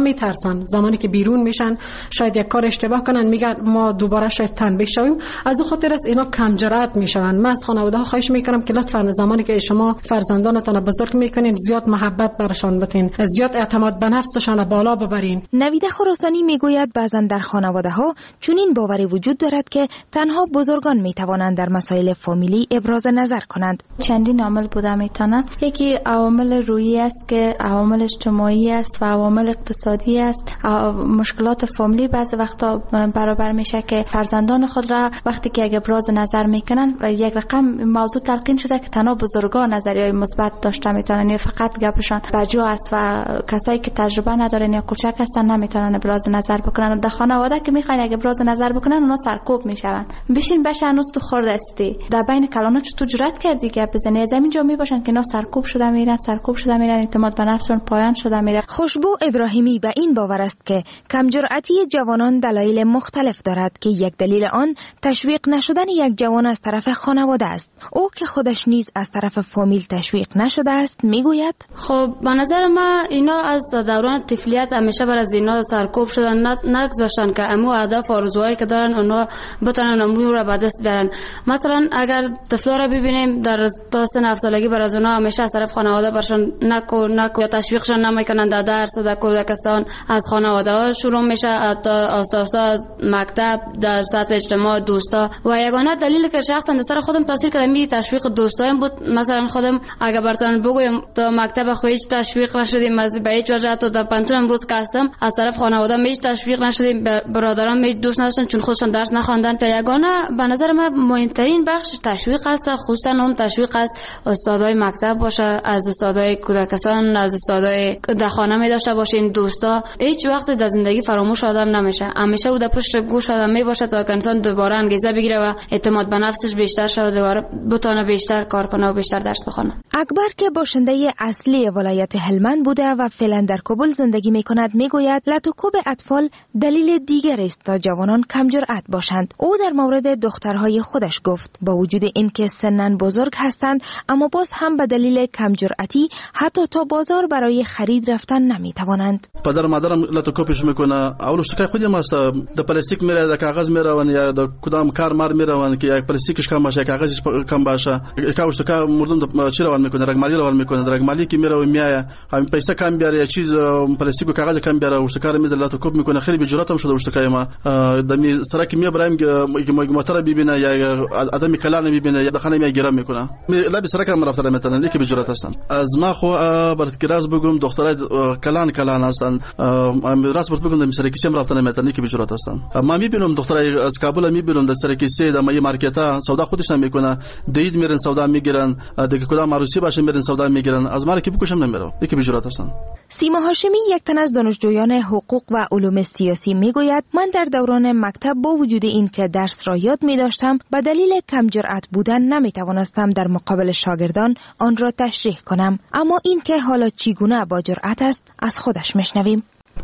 میترسن. زمانی که بیرون میشن شاید یک کار اشتباه کنن، میگن ما دوباره شاید تنبیه شویم. از اون خاطر است اینا کم جرأت میشن. من از خانواده ها خواهش میکنم که لطفا زمانی که شما فرزندانتان بزرگ میکنین زیاد محبت برشان بتین، زیاد اعتماد به نفسشان بالا ببرین. نویده خراسانی میگوید بعضا در خانواده ها چنین باوری وجود دارد که تنها بزرگان میتوانند در مسائل فامیلی ابراز نظر کنند. چندین عامل بوده میتونه. یکی عوامل روحی است که عوامل اجتماعی است و عوامل اقتصادی است. مشکلات فامیلی بعضی وقتا برابر میشه که فرزندان خود را وقتی که اگه ابراز نظر میکنن و یک رقم موضوع تلقین شده که تنها بزرگان نظریه مثبت داشته میتونن، یا فقط گپشان بجا است و کسایی که تجربه ندارن یا کوچک هستن نمیتونن ابراز نظر بکنن. در خانواده که میخواین اگه ابراز نظر بکنن اونا سرکوب میشون. بشین بشه هنوز تو خورد استی، در بین کلانا چطور جرأت کردی گپ بزنی؟ از همینجا میباشن که اینا سرکوب شده میرن، اعتماد به نفسشون پایان شده میره. خوشبو ابراهیمی به این باور است که کم جرأتی جوانان دلایل مختلف دارد که یک دلیل آن تشویق نشدن یک جوان از طرف خانواده است. او که خودش نیز از طرف فامیل تشویق نشده است میگوید خب به نظر من اینا از دوران طفولیت همیشه بر از اینا سرکوب شدن، نگذاشتن که امو هدف آرزوهایی که دارن اونا بتونن امو رو به دست بیارن. مثلا اگر طفلا رو ببینیم در تا سن 7 سالگی بر از اونا همیشه از طرف خانواده برشون نکو یا تشویقشون نمیکنن در درس در کودکستان. از خانواده ها شروع میشه تا اساسا از مکتب در سطح اجتماع دوستا و یگانه دلیلی که شخصا در سر خودم تاثیر کرده می تشویق دوستایم بود. مثلا خودم اگه براتون بگویم تا مکتب خو هیچ تشویق نشدیم، از به هیچ وجه تا پنجم امروز که هستم از طرف خانواده هیچ تشویق نشدیم، برادران هیچ دوست نداشتن چون خودشون درس نخواندن. تا یگانه به نظر من مهمترین بخش تشویق است، خصوصا اون تشویق از استادای مکتب باشه، از استادای کودکستان، از استادای در خانه می داشته باشین. دوستا هیچ وقت در زندگی فراموش آدم نمیشه، همیشه او در پشت گوش آدم می باشه تا انسان دوباره انگیزه بگیره و اعتماد به نفسش بیشتر شه و دوباره بتونه بیشتر کار کنه و بیشتر درس بخونه. اکبر که باشنده اصلی ولایت هلمند بوده و فعلا در کابل زندگی می کند میگوید لطوکوب اطفال دلیل دیگر است تا جوانان کم جرأت باشند. او در مورد دخترهای خودش گفت با وجود اینکه سنن بزرگ هستند اما باز هم به دلیل کم جرأتی حتی تا بازار برای خرید رفتن نمی توانند. پدر مادرم لطوکوبش میکنه. اولش که خودم است د پلاستیک میره، د کاغذ میروان یا د کدام کار مار میروان که یک پلاستیکش کم باشه، کاغذش کم باشه، یکاوش که مردم د چی روان میکنه، رقمالی روان میکنه، رقمالی که میره و میایه همین پیسه کم بیاره، چیز پلاستیک و کاغذ کم بیاره، وش کار میذاره لطوکوب میکنه. خیلی بجراتم شده وش که ما دمی سرک میبرم که موتور ببینه یا آدمی کلان میبینه یا دخانه میگیرم میکنه. لابی سرک هم رفتن مثلا یکی بجرات هستن. از ما خو برات کلاس بگم دخترای کلان هستن، راست بگم دمی سرکی سیم رفتن مثلا یکی بجرات هستن. ما میبینم دخترای از کابل میبینم در سرکی سه در مای مارکتا سودا خودش نمیکنه، دید میرن سودا میگیرن، دیگه کدام عروسی باشه میرن سودا میگیرن، از ما کی بکشم نمیره، یکی بجرات هستن. سیما هاشمی یک تن از دانشجویان حقوق و علوم سیاسی میگوید من در دوران مکتب با وجود این که درس را یاد می داشتم به دلیل کم جرأت بودن نمی توانستم در مقابل شاگردان آن را تشریح کنم، اما این که حالا چگونه با جرأت است از خودش میشنویم.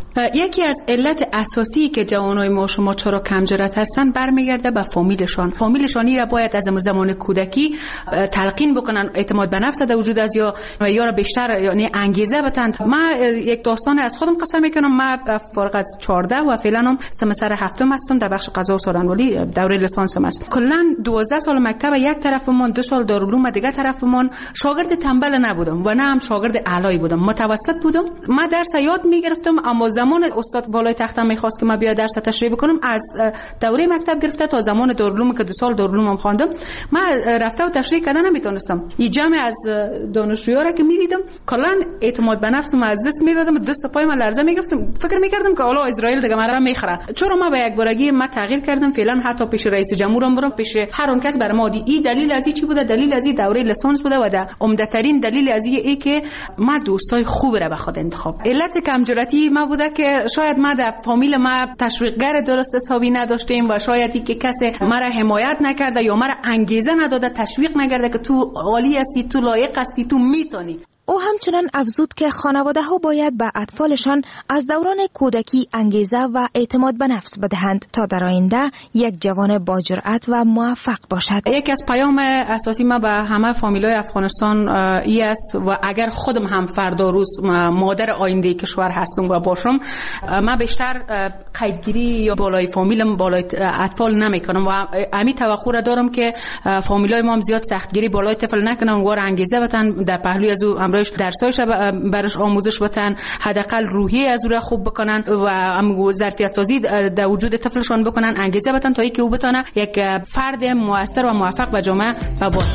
یکی از علت اساسی که جوانای ما شما چرا کم جرأت هستن برمیگرده به فامیلشانی را باید از زمان کودکی تلقین بکنن، اعتماد به نفس در وجود از یا را بیشتر یعنی انگیزه بدن. من یک داستان از خودم قصه میکنم. من فارغ از 14 و فعلا هم سمستر هفتم هستم در بخش قضا و سخنوری، دوره لیسانسم هستم. کلا 12 سال مکتب یک طرفمون، 2 سال دارالعلوم دیگه طرفمون. شاگرد تنبل نبودم و نه هم شاگرد اعلایی بودم، متوسط بودم. من درس یاد میگرفتم اما زمان استاد بالای تختم میخواست که من بیا درس تشریح بکنم، از دوره مکتب گرفته تا زمان دارالعلوم که 2 سال دارالعلوم خواندم من رفته و تشریح کردن نمیتونستم. این جمع از دانشجویان را که میدیدم کلا اعتماد به نفسم از دست میدادم، دست پای من لرزه میگرفتم، فکر میکردم که حالا اسرائیل دیگه من را میخره. چرا ما به یک بارگی ما تغییر کردم، فعلا حتی پیش رئیس جمهورم برم، پیش هر اون کس برام این دلیل از چی بوده، دلیل از دوره لیسانس بوده و در عمده ترین دلیل از این که ما دوستای خوب را به خود انتخاب. علت کم جرأتی ما بوده که شاید ما در فامیل ما تشویقگر درست حسابی نداشتیم و شاید که کسی مرا حمایت نکرده یا مرا انگیزه نداده، تشویق نکرده که تو عالی هستی، تو لایق هستی، تو میتونی. او همچنان افزود که خانواده ها باید به اطفالشان از دوران کودکی انگیزه و اعتماد به نفس بدهند تا در آینده یک جوان با جرأت و موفق باشد. یکی از پیام اساسی ما به همه فامیلای افغانستان ای است و اگر خودم هم فردا روز مادر آینده کشور هستم و باشم، من بیشتر قیدگیری یا بالای فامیلم بالای اطفال نمیکنم و امی توقع دارم که فامیلای ما هم زیاد سختگیری بالای طفل نکنن و انگیزه بدن در پهلوی از او امروز درسایش برش آموزش بدن، حداقل روحی از او خوب بکنن و ظرفیت سازی در وجود طفلشون بکنن، انگیزه بدن تا اینکه او بتونه یک فرد موثر و موفق به جامعه باشه.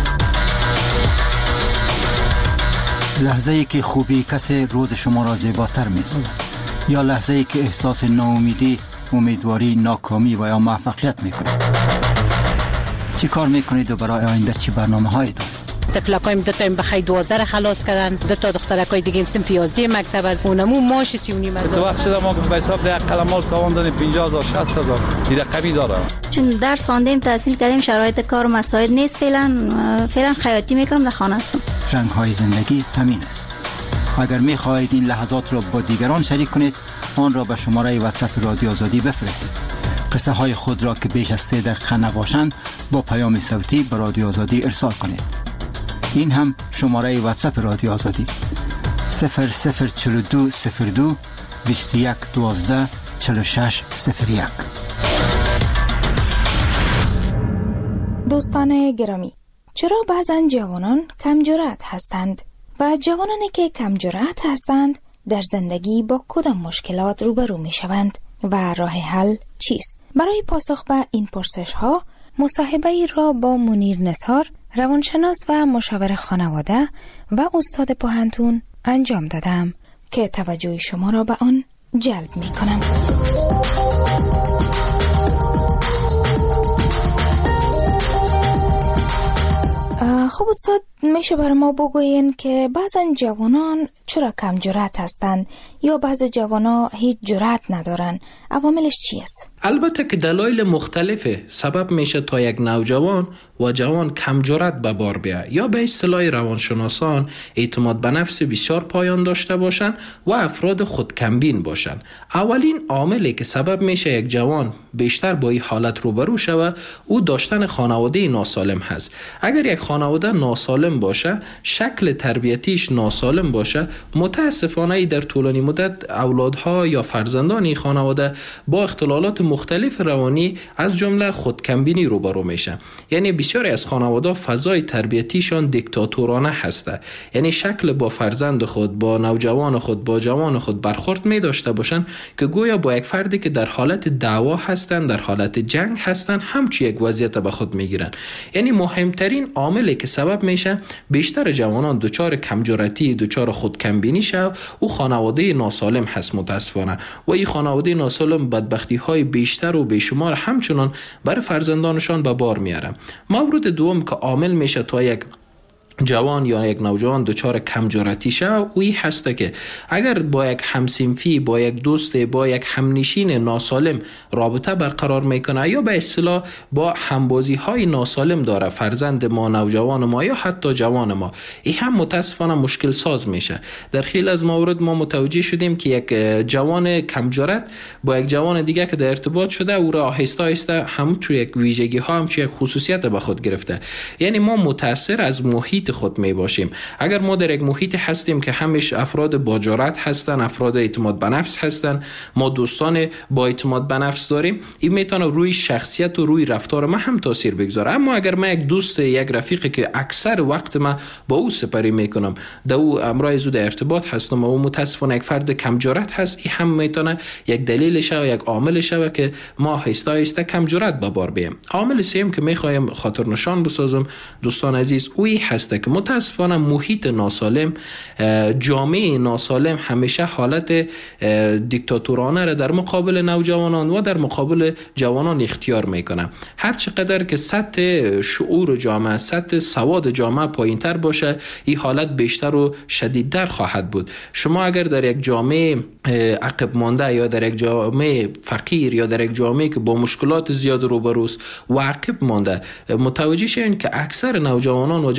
لحظه ای که خوبی کسی روز شما را زیباتر می‌سازد یا لحظه ای که احساس ناامیدی، امیدواری، ناکامی و یا موفقیت میکنید؟ چی کار میکنید و برای آینده چی برنامه‌هایی دارید؟ تفلکایم دو تا بخای 12 خلاص کردن، دو تا دخترکای دیگه صنف 11 مکتب از اونمو ماش 39,000. تو وقت شده ما به حساب ده قلمال تواندن 50,000 60,000 این رقمی داره. چون درس خواندیم، تحصیل کردیم، شرایط کار مساعد نیست، فعلا خیاطی میکنم، در خانه هستم. رنگ‌های زندگی همین است. اگر می‌خواهید این لحظات را با دیگران شریک کنید، آن را به شماره واتساپ رادیو آزادی بفرستید. قصه های خود را که بیش از 3 دقیقه نباشند با پیام صوتی به رادیو آزادی ارسال کنید. این هم شماره واتساپ رادیو آزادی 004202 21 12 46 01. دوستان گرامی، چرا بعضن جوانان کم جرأت هستند و جوانانی که کم جرأت هستند در زندگی با کدام مشکلات روبرو می شوند و راه حل چیست؟ برای پاسخ به این پرسش ها مصاحبه‌ای را با منیر نثار، روانشناس و مشاور خانواده و استاد پوهنتون انجام دادم که توجه شما را به آن جلب می کنم. خب استاد، میشه برای ما بگوین که بعضا جوانان چرا کم جرأت هستند یا بعضی جوانان هیچ جرأت ندارن؟ عواملش چی است؟ البته که دلایل مختلفه سبب میشه تا یک نوجوان و جوان کم جرأت به بار بیاید یا به اصطلاح روانشناسان اعتماد به نفس بسیار پایان داشته باشند و افراد خودکمبین باشند. اولین عاملی که سبب میشه یک جوان بیشتر با این حالت روبرو شود او داشتن خانواده ناسالم هست. اگر یک خانواده ناسالم باشه، شکل تربیتیش ناسالم باشه، متاسفانه در طولانی مدت اولادها یا فرزندان این خانواده با اختلالات مختلف روانی از جمله خودکمبینی روبرو میشه. یعنی بسیاری از خانواده فضای تربیتیشان دیکتاتورانه هسته، یعنی شکل با فرزند خود، با نوجوان خود، با جوان خود برخورد می داشته باشن که گویا با یک فردی که در حالت دعوا هستن، در حالت جنگ هستن، همچی یک وضعیت به خود میگیرن. یعنی مهمترین عاملی که سبب میشه بیشتر جوانان دچار کمجرأتی، دچار خودکمبینی شو او خانواده ناسالم هست متاسفانه. و این خانواده ناسالم بدبختی های بیشتر و بیشمار همچنان برای فرزندانشان به بار میاره. مورد دوم که عامل میشه تا یک جوان یا یک نوجوان دچار کم جرأتی شه اوی هسته که اگر با یک همسنفی، با یک دوست، با یک همنشین ناسالم رابطه برقرار میکنه یا به اصطلاح با همبازی های ناسالم داره، فرزند ما، نوجوان ما یا حتی جوان ما، این هم متاسفانه مشکل ساز میشه. در خیلی از موارد ما متوجه شدیم که یک جوان کم جرأت با یک جوان دیگه که در ارتباط شده او را آهسته آهسته همچون یک ویژگی ها، همچون یک خصوصیت به خود گرفته. یعنی ما متاثر از محیط خود می باشیم. اگر ما در یک محیط هستیم که همش افراد با جرأت هستن، افراد اعتماد به نفس هستن، ما دوستان با اعتماد به نفس داریم، این میتونه روی شخصیت و روی رفتار ما هم تاثیر بگذاره. اما اگر من یک دوست، یک رفیقی که اکثر وقت ما با او سپری میکنم، در او امرای زود ارتباط هستم و متاسفانه یک فرد کم جرأت هست، این هم میتونه یک دلیلش و یک عاملش و که ما آهسته آهسته کم جرأت به بار بیایم. عامل سوم که میخوایم خاطر نشان بسازم دوستان عزیز، اوی هست که متاسفانه محیط ناسالم، جامعه ناسالم همیشه حالت دیکتاتورانه را در مقابل نوجوانان و در مقابل جوانان اختیار میکنه. هر چقدر که سطح شعور جامعه، سطح سواد جامعه پایینتر باشه، این حالت بیشتر و شدیدتر خواهد بود. شما اگر در یک جامعه عقب مانده یا در یک جامعه فقیر یا در یک جامعه که با مشکلات زیاد روبروست و عقب مانده متوجه شین که اکثر نوجوانان و جوانانش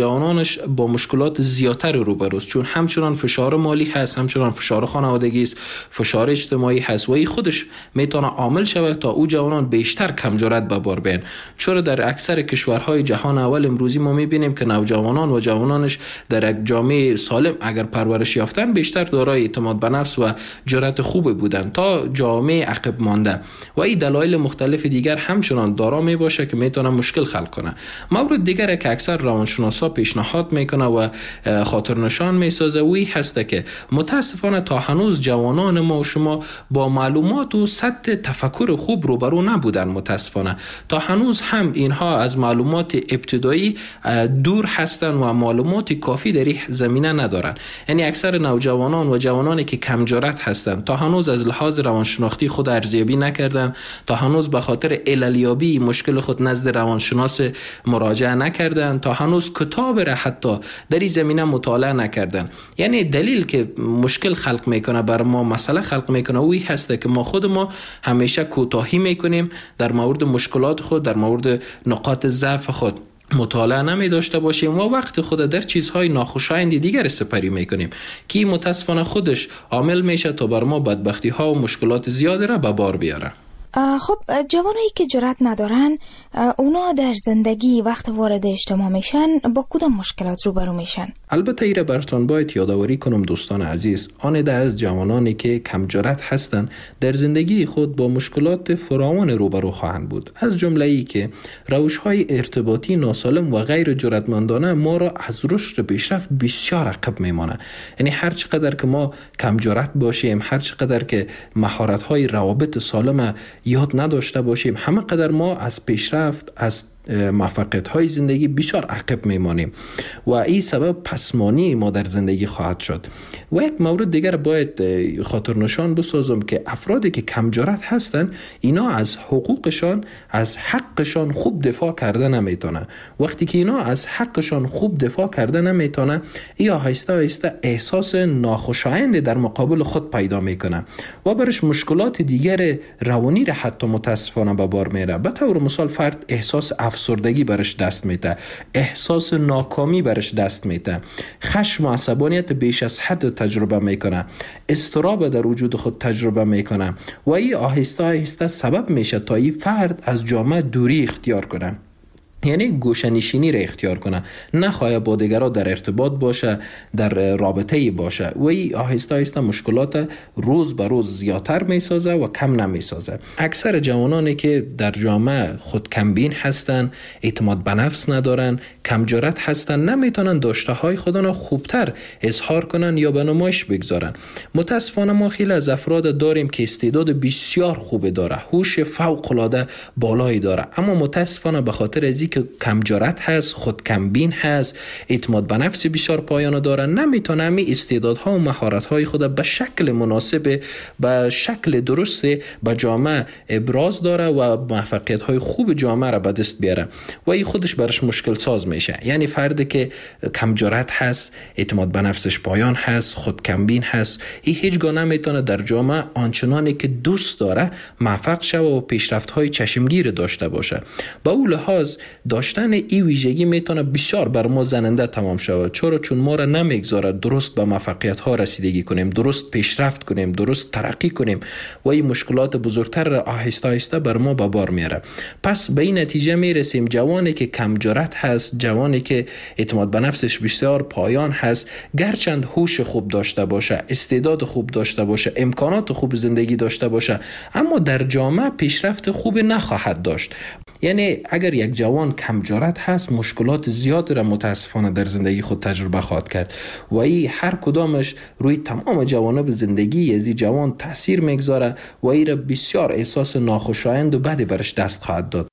جامعهش با مشکلات زیادتر روبروست، چون همچنان فشار مالی هست، همچنان فشار خانوادگی است، فشار اجتماعی هست و این خودش میتونه عامل شود تا او جوانان بیشتر کم جرأت به بار بیان. چرا در اکثر کشورهای جهان اول امروزی ما میبینیم که نوجوانان و جوانانش در یک جامعه سالم اگر پرورش یافتن بیشتر دارای اعتماد به نفس و جرأت خوب بودن تا جامعه عقب مانده و این دلایل مختلف دیگر همچنان دارا می باشه که میتونه مشکل خلق کنه. مورد دیگر که اکثر روانشناسا پیشنهاد میکنه و خاطر نشان میسازه وی هست که متاسفانه تا هنوز جوانان ما و شما با معلومات و سطح تفکر خوب روبرو نبودن. متاسفانه تا هنوز هم اینها از معلومات ابتدایی دور هستن و معلومات کافی در این زمینه ندارن. یعنی اکثر نوجوانان و جوانانی که کم جرأت هستند تا هنوز از لحاظ روانشناختی خود ارزیابی نکردن، تا هنوز به خاطر عللیابی مشکل خود نزد روانشناس مراجعه نکردن، تا هنوز کتاب را حتی در این زمینه مطالعه نکردن. یعنی دلیل که مشکل خلق میکنه بر ما، مسئله خلق میکنه وی هسته که ما خود ما همیشه کوتاهی میکنیم در مورد مشکلات خود، در مورد نقاط ضعف خود مطالعه نمی داشته باشیم و وقت خود در چیزهای ناخوشایند دیگر سپری میکنیم که متاسفانه خودش عامل میشه تا بر ما بدبختی ها و مشکلات زیاده را به بار بیاره. خب جوانایی که جرأت ندارن اونا در زندگی وقت وارد اجتماع میشن با کدام مشکلات روبرو میشن؟ البته ایره براتون باید یادآوری کنم دوستان عزیز، آن ده از جوانانی که کم جرأت هستند در زندگی خود با مشکلات فراوان روبرو خواهند بود. از جمله ای که روش‌های ارتباطی ناسالم و غیر جرأتمندانه ما را از رشد پیشرفت بسیار عقب میمانه. یعنی هر چقدر که ما کم جرأت باشیم، هر چقدر که مهارت‌های روابط سالم یاد نداشته باشیم، همه قدر ما از پیشرفت، از موفقیت‌های زندگی بسیار عقب میمانیم و این سبب پسمانی ما در زندگی خواهد شد. و یک مورد دیگر باید خاطر نشان بسازم که افرادی که کم جرأت هستن اینا از حقوقشان، از حقشان خوب دفاع کرده نمیتونه. وقتی که اینا از حقشان خوب دفاع کرده نمیتونه، ای آهسته آهسته احساس ناخوشایند در مقابل خود پیدا میکنه و برش مشکلات دیگر روانی را حتی متاسفانه به بار میره. به طور مثال فرد احساس افسردگی برش دست میده، احساس ناکامی برش دست میده، خشم و عصبانیت بیش از حد تجربه میکنه، اضطراب در وجود خود تجربه میکنه و این آهسته آهسته سبب میشه تا این فرد از جامعه دوری اختیار کنه. یعنی گوشه‌نشینی را اختیار کنه، نخواهد با دیگران در ارتباط باشه، در رابطه باشه و این آهسته آهسته مشکلات روز به روز زیادتر میسازه و کم نمیسازه. اکثر جوانانی که در جامعه خود کمبین هستن، اعتماد به نفس ندارن، کم جرأت هستن، نمیتونن داشته های خودشون خوبتر اظهار کنن یا به نمایش بگذارن. متاسفانه ما خیلی از افراد داریم که استعداد بسیار خوب داره، هوش فوق العاده بالایی داره، اما متاسفانه به خاطر از که کم جرأت هست، خود کمبین هست، اعتماد به نفس بسیار پایانه داره، نمیتونه همین استعدادها و مهارت‌های خود به شکل مناسب، به شکل درست به جامعه ابراز داره و موفقیت‌های خوب جامعه را به دست بیاره و این خودش برش مشکل ساز میشه. یعنی فردی که کم جرأت هست، اعتماد به نفسش پایان هست، خود کمبین هست، این هیچگاه نمیتونه در جامعه آنچنانی که دوست داره موفق شه و پیشرفت‌های چشمگیر داشته باشه. با اون لحاظ داشتن این ویژگی میتونه بسیار بر ما زننده تمام شود. چون ما را نمیگذاره درست به موفقیت ها رسیدگی کنیم، درست پیشرفت کنیم، درست ترقی کنیم و این مشکلات بزرگتر را آهسته آهسته بر ما به بار میاره. پس به این نتیجه میرسیم جوانی که کم جرأت هست، جوانی که اعتماد به نفسش بسیار پایان هست، گرچند هوش خوب داشته باشه، استعداد خوب داشته باشه، امکانات خوب زندگی داشته باشه، اما در جامعه پیشرفت خوب نخواهد داشت. یعنی اگر یک جوان کم جرأت هست، مشکلات زیاد را متاسفانه در زندگی خود تجربه خواهد کرد و این هر کدامش روی تمام جوانب زندگی از این جوان تاثیر میگذاره و این را بسیار احساس ناخوشایند و بدی برش دست خواهد داد.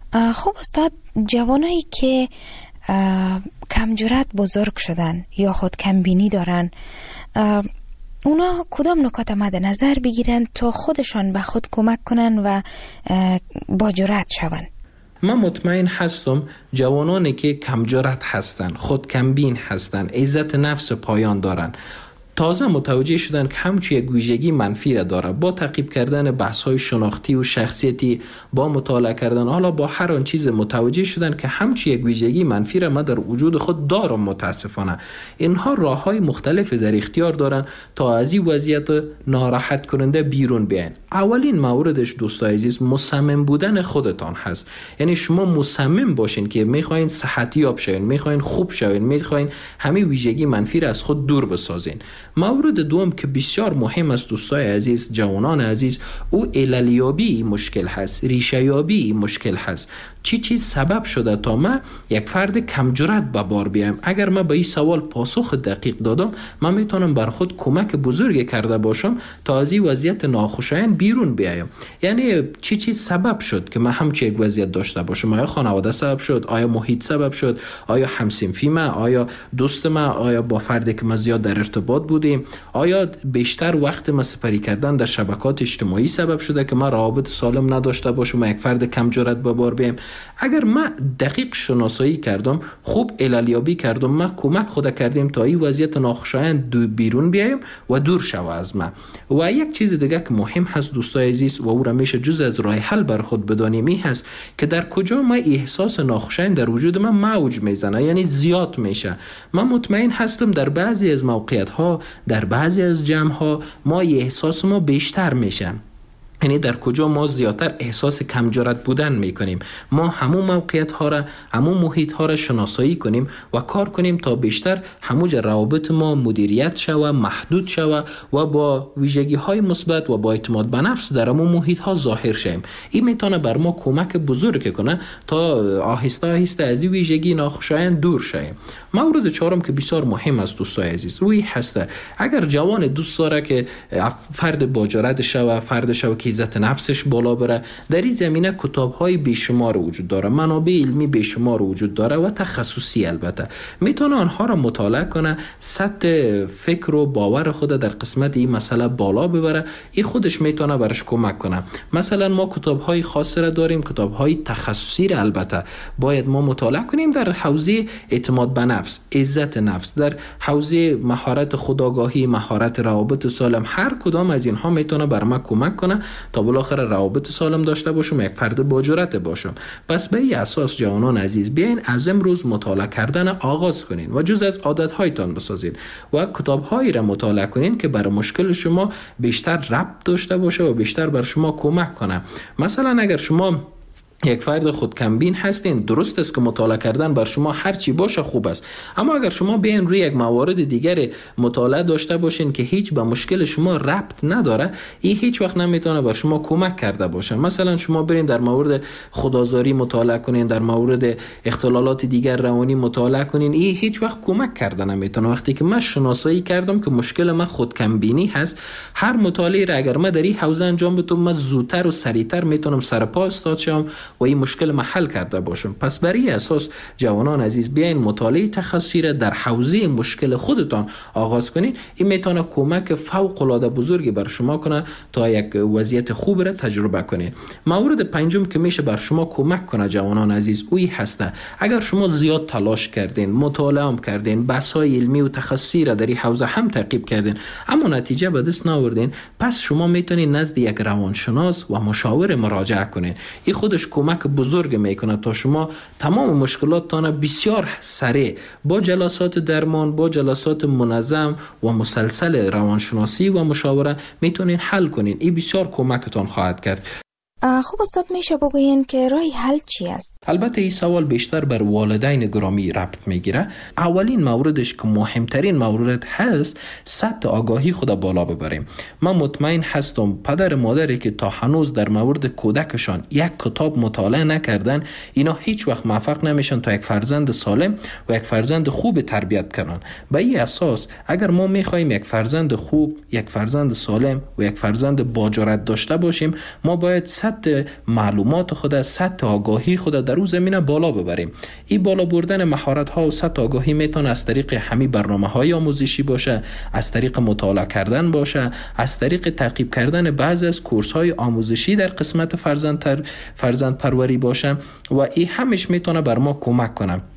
خب استاد، جوانایی که کم جرأت بزرگ شدن یا خود کمبینی دارن، اونا کدام نکات مد نظر بگیرن تا خودشان به خود کمک کنن و با جرأت شون؟ من مطمئن هستم جوانانی که کم جرأت هستن، خود کمبین هستن، عزت نفس پایان دارن، تا تازه متوجه شدن که همچون یک ویژگی منفی را داره. با تعقیب کردن بحث های شناختی و شخصیتی، با مطالعه کردن، حالا با هر آن چیز متوجه شدن که همچون یک ویژگی منفی را ما در وجود خود دارم. متاسفانه اینها راه های مختلف در اختیار دارن تا از این وضعیت ناراحت کننده بیرون بیاین. اولین موردش دوستای عزیز مصمم بودن خودتان هست. یعنی شما مصمم باشین که میخواین صحتی یاب شوین، میخواین خوب شوین، میخواین همین ویژگی منفی را از خود دور بسازین. مورد دوم که بسیار مهم است دوستای عزیز، جوانان عزیز، او عللیابی مشکل هست، ریشه یابی مشکل هست. چی سبب شده تا ما یک فرد کم جرأت به بار بیایم؟ اگر من به این سوال پاسخ دقیق دادم، من میتونم بر خود کمک بزرگی کرده باشم تا از این وضعیت ناخوشایند بیرون بیایم. یعنی چی سبب شد که من همچین یک وضعیت داشته باشم؟ آیا خانواده سبب شد؟ آیا محیط سبب شد؟ آیا همسنفی ما؟ آیا دوست ما؟ آیا با فردی که ما زیاد در ارتباط بودیم؟ آیا بیشتر وقت ما سپری کردن در شبکات اجتماعی سبب شده که ما روابط سالم نداشته باشم و یک فرد کم جرأت به بار بیایم؟ اگر من دقیق شناسایی کردم، خوب عللیابی کردم، ما کمک خود کردیم تا این وضعیت ناخوشایند بیرون بیایم و دور شوه از ما. و یک چیز دیگه که مهم هست دوستای عزیز و او را میشه جز از راه حل بر خود بدانیم، این هست که در کجا ما احساس ناخوشایند در وجود ما موج میزنه، یعنی زیاد میشه. من مطمئن هستم در بعضی از موقعیت ها، در بعضی از جمع ها ما احساس ما بیشتر میشه. یعنی در کجا ما زیادتر احساس کم جرأت بودن میکنیم. ما همون موقعیت ها را، همون محیط ها را شناسایی کنیم و کار کنیم تا بیشتر هموج روابط ما مدیریت شوه، محدود شوه و با ویژگی های مثبت و با اعتماد به نفس در همون محیط ها ظاهر شیم. این میتونه بر ما کمک بزرگ کنه تا آهسته آهسته از این ویژگی ناخوشایند دور شیم. مورد چهارم که بسیار مهم است دوستای عزیز، روی هسته. اگر جوان دوست داره که فرد با جرأت شوه، فرد شوه که عزت نفسش بالا بره، در این زمینه کتاب‌های بیشمار وجود داره، منابع علمی بیشمار وجود داره و تخصصی البته. میتونه آنها را مطالعه کنه، سطح فکر و باور خود در قسمت این مسئله بالا ببره. این خودش میتونه برش کمک کنه. مثلا ما کتاب‌های خاص را داریم، کتاب‌های تخصصی را البته باید ما مطالعه کنیم در حوزه اعتماد به نفس، عزت نفس، در حوزه مهارت خودآگاهی، مهارت روابط سالم. هر کدام از اینها میتونه بر ما کمک کنه تا بالاخره روابط سالم داشته باشم، یک فرد با جرأت باشم. پس به این اساس جوانان عزیز بیاین از امروز مطالعه کردن آغاز کنین و جز از عادت‌هایتان بسازین و کتاب‌هایی را مطالعه کنین که برای مشکل شما بیشتر ربط داشته باشه و بیشتر بر شما کمک کنه. مثلا اگر شما یک فرد خودکمبین هستین، درست است که مطالعه کردن بر شما هر چی باشه خوب است، اما اگر شما بیاین روی یک موارد دیگر مطالعه داشته باشین که هیچ به مشکل شما ربط نداره، این هیچ وقت نمیتونه بر شما کمک کرده باشه. مثلا شما برین در مورد خودآزاری مطالعه کنین، در مورد اختلالات دیگر روانی مطالعه کنین، این هیچ وقت کمک کرده نمیتونه. وقتی که من شناسایی کردم که مشکل من خودکمبینی هست، هر مطالعه را اگر من در این حوزه انجام بدم، من زودتر و سریعتر میتونم سر پا استاد شم و این مشکل ما حل کرده باشم. پس برای اساس جوانان عزیز بیاین مطالعه تخصصی را در حوزه مشکل خودتان آغاز کنید. این میتونه کمک فوق العاده بزرگی بر شما کنه تا یک وضعیت خوب را تجربه کنید. مورد پنجم که میشه بر شما کمک کنه جوانان عزیز، اوی هسته اگر شما زیاد تلاش کردین، مطالعه هم کردین، بحث‌های علمی و تخصصی را در این حوزه هم تعقیب کردین اما نتیجه به دست نآوردین، پس شما میتونید نزد یک روانشناس و مشاور مراجعه کنید. این خودش کمک بزرگ میکنه تا شما تمام مشکلاتتان بسیار سریع با جلسات درمان، با جلسات منظم و مسلسل روانشناسی و مشاوره میتونین حل کنین. این بسیار کمکتان خواهد کرد. خوب استاد میشه بگوین که راه حل چی است؟ البته این سوال بیشتر بر والدین گرامی ربط میگیره. اولین موردش که مهمترین مورد هست، سطح آگاهی خود بالا ببریم. من مطمئن هستم پدر مادری که تا هنوز در مورد کودکشان یک کتاب مطالعه نکردن، اینا هیچ وقت موفق نمیشن تا یک فرزند سالم و یک فرزند خوب تربیت کنن. به این اساس اگر ما میخوایم یک فرزند خوب، یک فرزند سالم و یک فرزند با جرأت داشته باشیم، ما باید سطح معلومات خود، سطح آگاهی خود در اون زمینه بالا ببریم. این بالا بردن مهارت ها و سطح آگاهی میتونه از طریق همین برنامه‌های آموزشی باشه، از طریق مطالعه کردن باشه، از طریق تعقیب کردن بعضی از کورس‌های آموزشی در قسمت فرزند پروری باشه و این همش میتونه بر ما کمک کنه.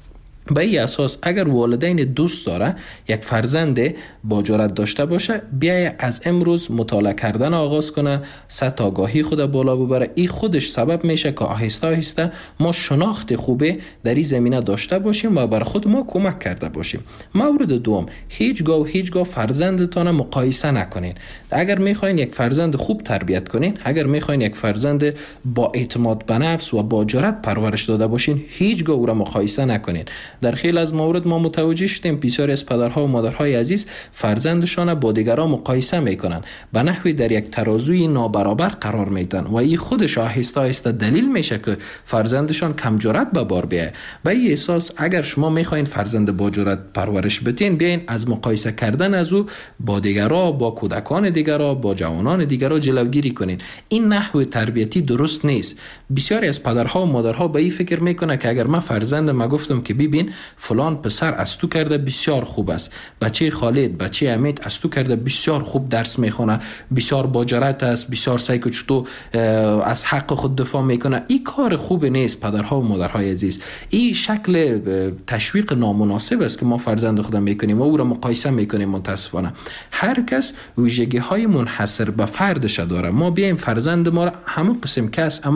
به این اساس اگر والدین دوست داره یک فرزند با جرأت داشته باشه، بیای از امروز مطالعه کردن آغاز کنه، سطح آگاهی خود بالا ببره. این خودش سبب میشه که آهسته آهسته ما شناخت خوبه در این زمینه داشته باشیم و بر خود ما کمک کرده باشیم. مورد دوم، هیچگاه فرزندتان مقایسه نکنین. اگر میخواین یک فرزند خوب تربیت کنین، اگر میخواین یک فرزند با اعتماد به نفس و با جرأت پرورش داده باشین، هیچگاه او را مقایسه نکنین. در خیلی از موارد ما متوجه شدیم بسیاری از پدرها و مادرهای عزیز فرزندشان با دیگران مقایسه میکنن، به نحوی در یک ترازوی نابرابر قرار میدن و این خودش آهسته آهسته دلیل میشه که فرزندشان کم جرأت به بار بیایه. به این اساس اگر شما میخواین فرزند با جرأت پرورش بدین، بیاین از مقایسه کردن از او با دیگران، با کودکان دیگران، با جوانان دیگران جلوگیری کنین. این نحو تربیتی درست نیست. بسیاری از پدرها و مادرها به این فکر میکنه که اگر من فرزندم گفتم که ببین فلان پسر از تو کرده بسیار خوب است، بچه خالد، بچه امید از تو کرده بسیار خوب درس میخونه، بسیار با جرأت است، بسیار سعی که تو از حق خود دفاع میکنه. این کار خوب نیست پدرها و مادرهای عزیز. این شکل تشویق نامناسب است که ما فرزند خودم میکنیم و او را مقایسه میکنیم. متاسفانه هر کس ویژگی های منحصر به فردش داره. ما بیایم فرزند ما را همه قسم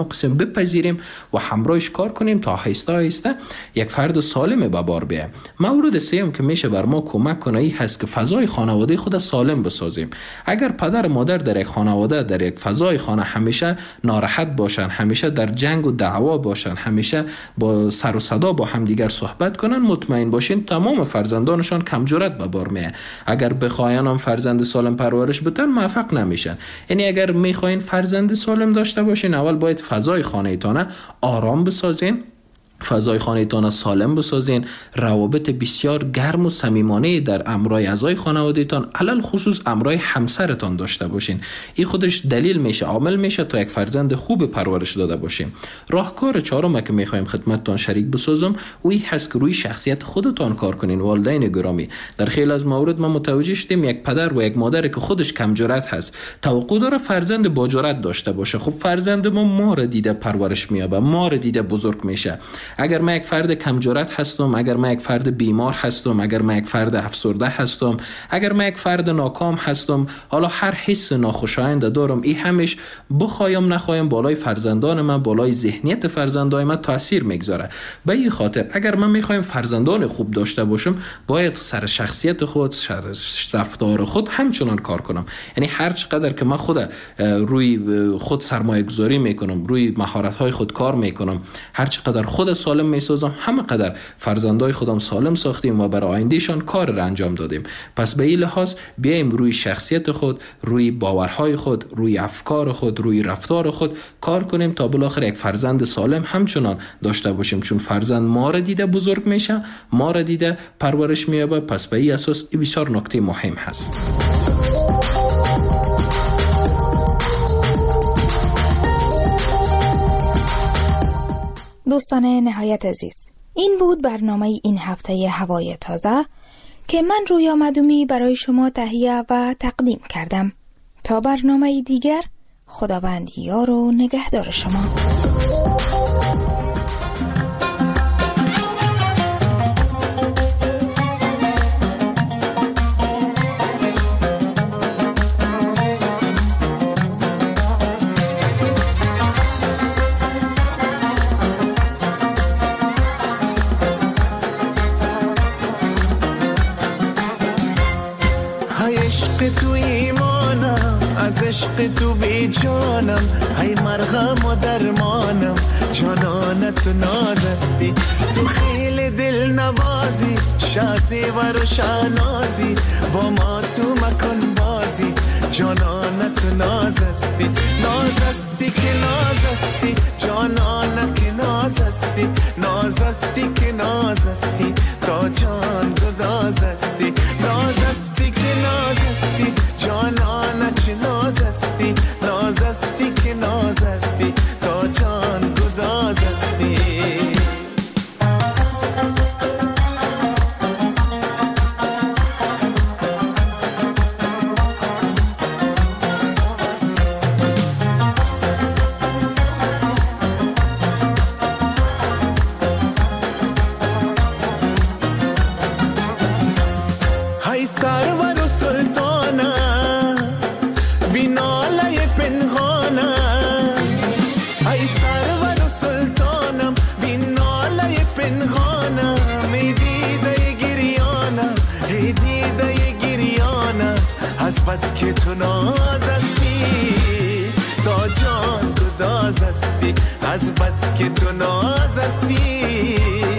بپذیریم و همراهش کار کنیم تا آهسته آهسته یک فرد سالم به بار بیایم. مورد سوم که میشه بر ما کمک کنه این هست که فضای خانواده خود سالم بسازیم. اگر پدر و مادر در یک خانواده، در یک فضای خانه همیشه ناراحت باشن، همیشه در جنگ و دعوا باشن، همیشه با سر و صدا با همدیگر صحبت کنن، مطمئن باشین تمام فرزندانشان کم جرأت به بار میاد. اگر بخواین هم فرزند سالم پرورش بدن موفق نمیشن. یعنی اگر میخواین فرزند سالم داشته باشین، اول باید فضای خانه‌تان آرام بسازین، فضای خانه‌تان سالم بسازین، روابط بسیار گرم و صمیمانه در امرای اعضای خانواده‌تان، علل خصوص امرای همسرتان داشته باشین. این خودش دلیل میشه، عامل میشه تا یک فرزند خوب پرورش داده باشیم. راهکار چهارم که میخوایم خدمتتان شریک بسازم اوی هست که روی شخصیت خودتان کار کنین. والدین گرامی، در خیلی از موارد ما متوجه شدیم یک پدر و یک مادر که خودش کم جرأت هست توقع داره فرزند با جرأت داشته باشه. خب فرزند ما را دیده پرورش میابه، ما را دیده بزرگ میشه. اگر من یک فرد کم جرأت هستم، اگر من یک فرد بیمار هستم، اگر من یک فرد افسرده هستم، اگر من یک فرد ناکام هستم، حالا هر حس ناخوشایند دارم، این همش بخوایم نخوایم بالای فرزندان من، بالای ذهنیت فرزندان من تاثیر میگذاره. به این خاطر اگر من میخوایم فرزندان خوب داشته باشم، باید سر شخصیت خود، سر رفتار خود همچنان کار کنم. یعنی هر چقدر که من خود روی خود سرمایه گذاری میکنم، روی مهارت های خود کار میکنم، هر چقدر خود سالم میسازم، همه قدر فرزندای خودم سالم ساختیم و برای آیندهشان کار را انجام دادیم. پس به این لحاظ بیایم روی شخصیت خود، روی باورهای خود، روی افکار خود، روی رفتار خود کار کنیم تا بالاخره یک فرزند سالم همچنان داشته باشیم. چون فرزند ما را دیده بزرگ میشه، ما را دیده پرورش مییابه. پس به این اساس این بسیار نکته مهم هست. دوستان نهایت عزیز، این بود برنامه این هفته هوای تازه که من رویا مدومی برای شما تهیه و تقدیم کردم. تا برنامه دیگر، خداوند یار و نگهدار شما. تو ایمانم، از عشق تو بی جانم، ای مرهم و درمانم، جانانه تو نازستی، تو خیلی دل نوازی، شازی و روشنازی، با ما تو مکن بازی، جانانه تو نازستی، نازستی که نازستی، جانانه که نازستی، نازستی که نازستی، تا جان گدازستی، نازستی که نازستی، جانانه چه نازستی، نازستی که نازستی، تا جان گدازستی. سرور و سلطانم بی ناله پنهانم ای سرور و سلطانم بی ناله پنهانم ای دیده گریانم ای دیده گریانم از بس که تو ناز هستی تا جان گداز هستی از بس که تو ناز هستی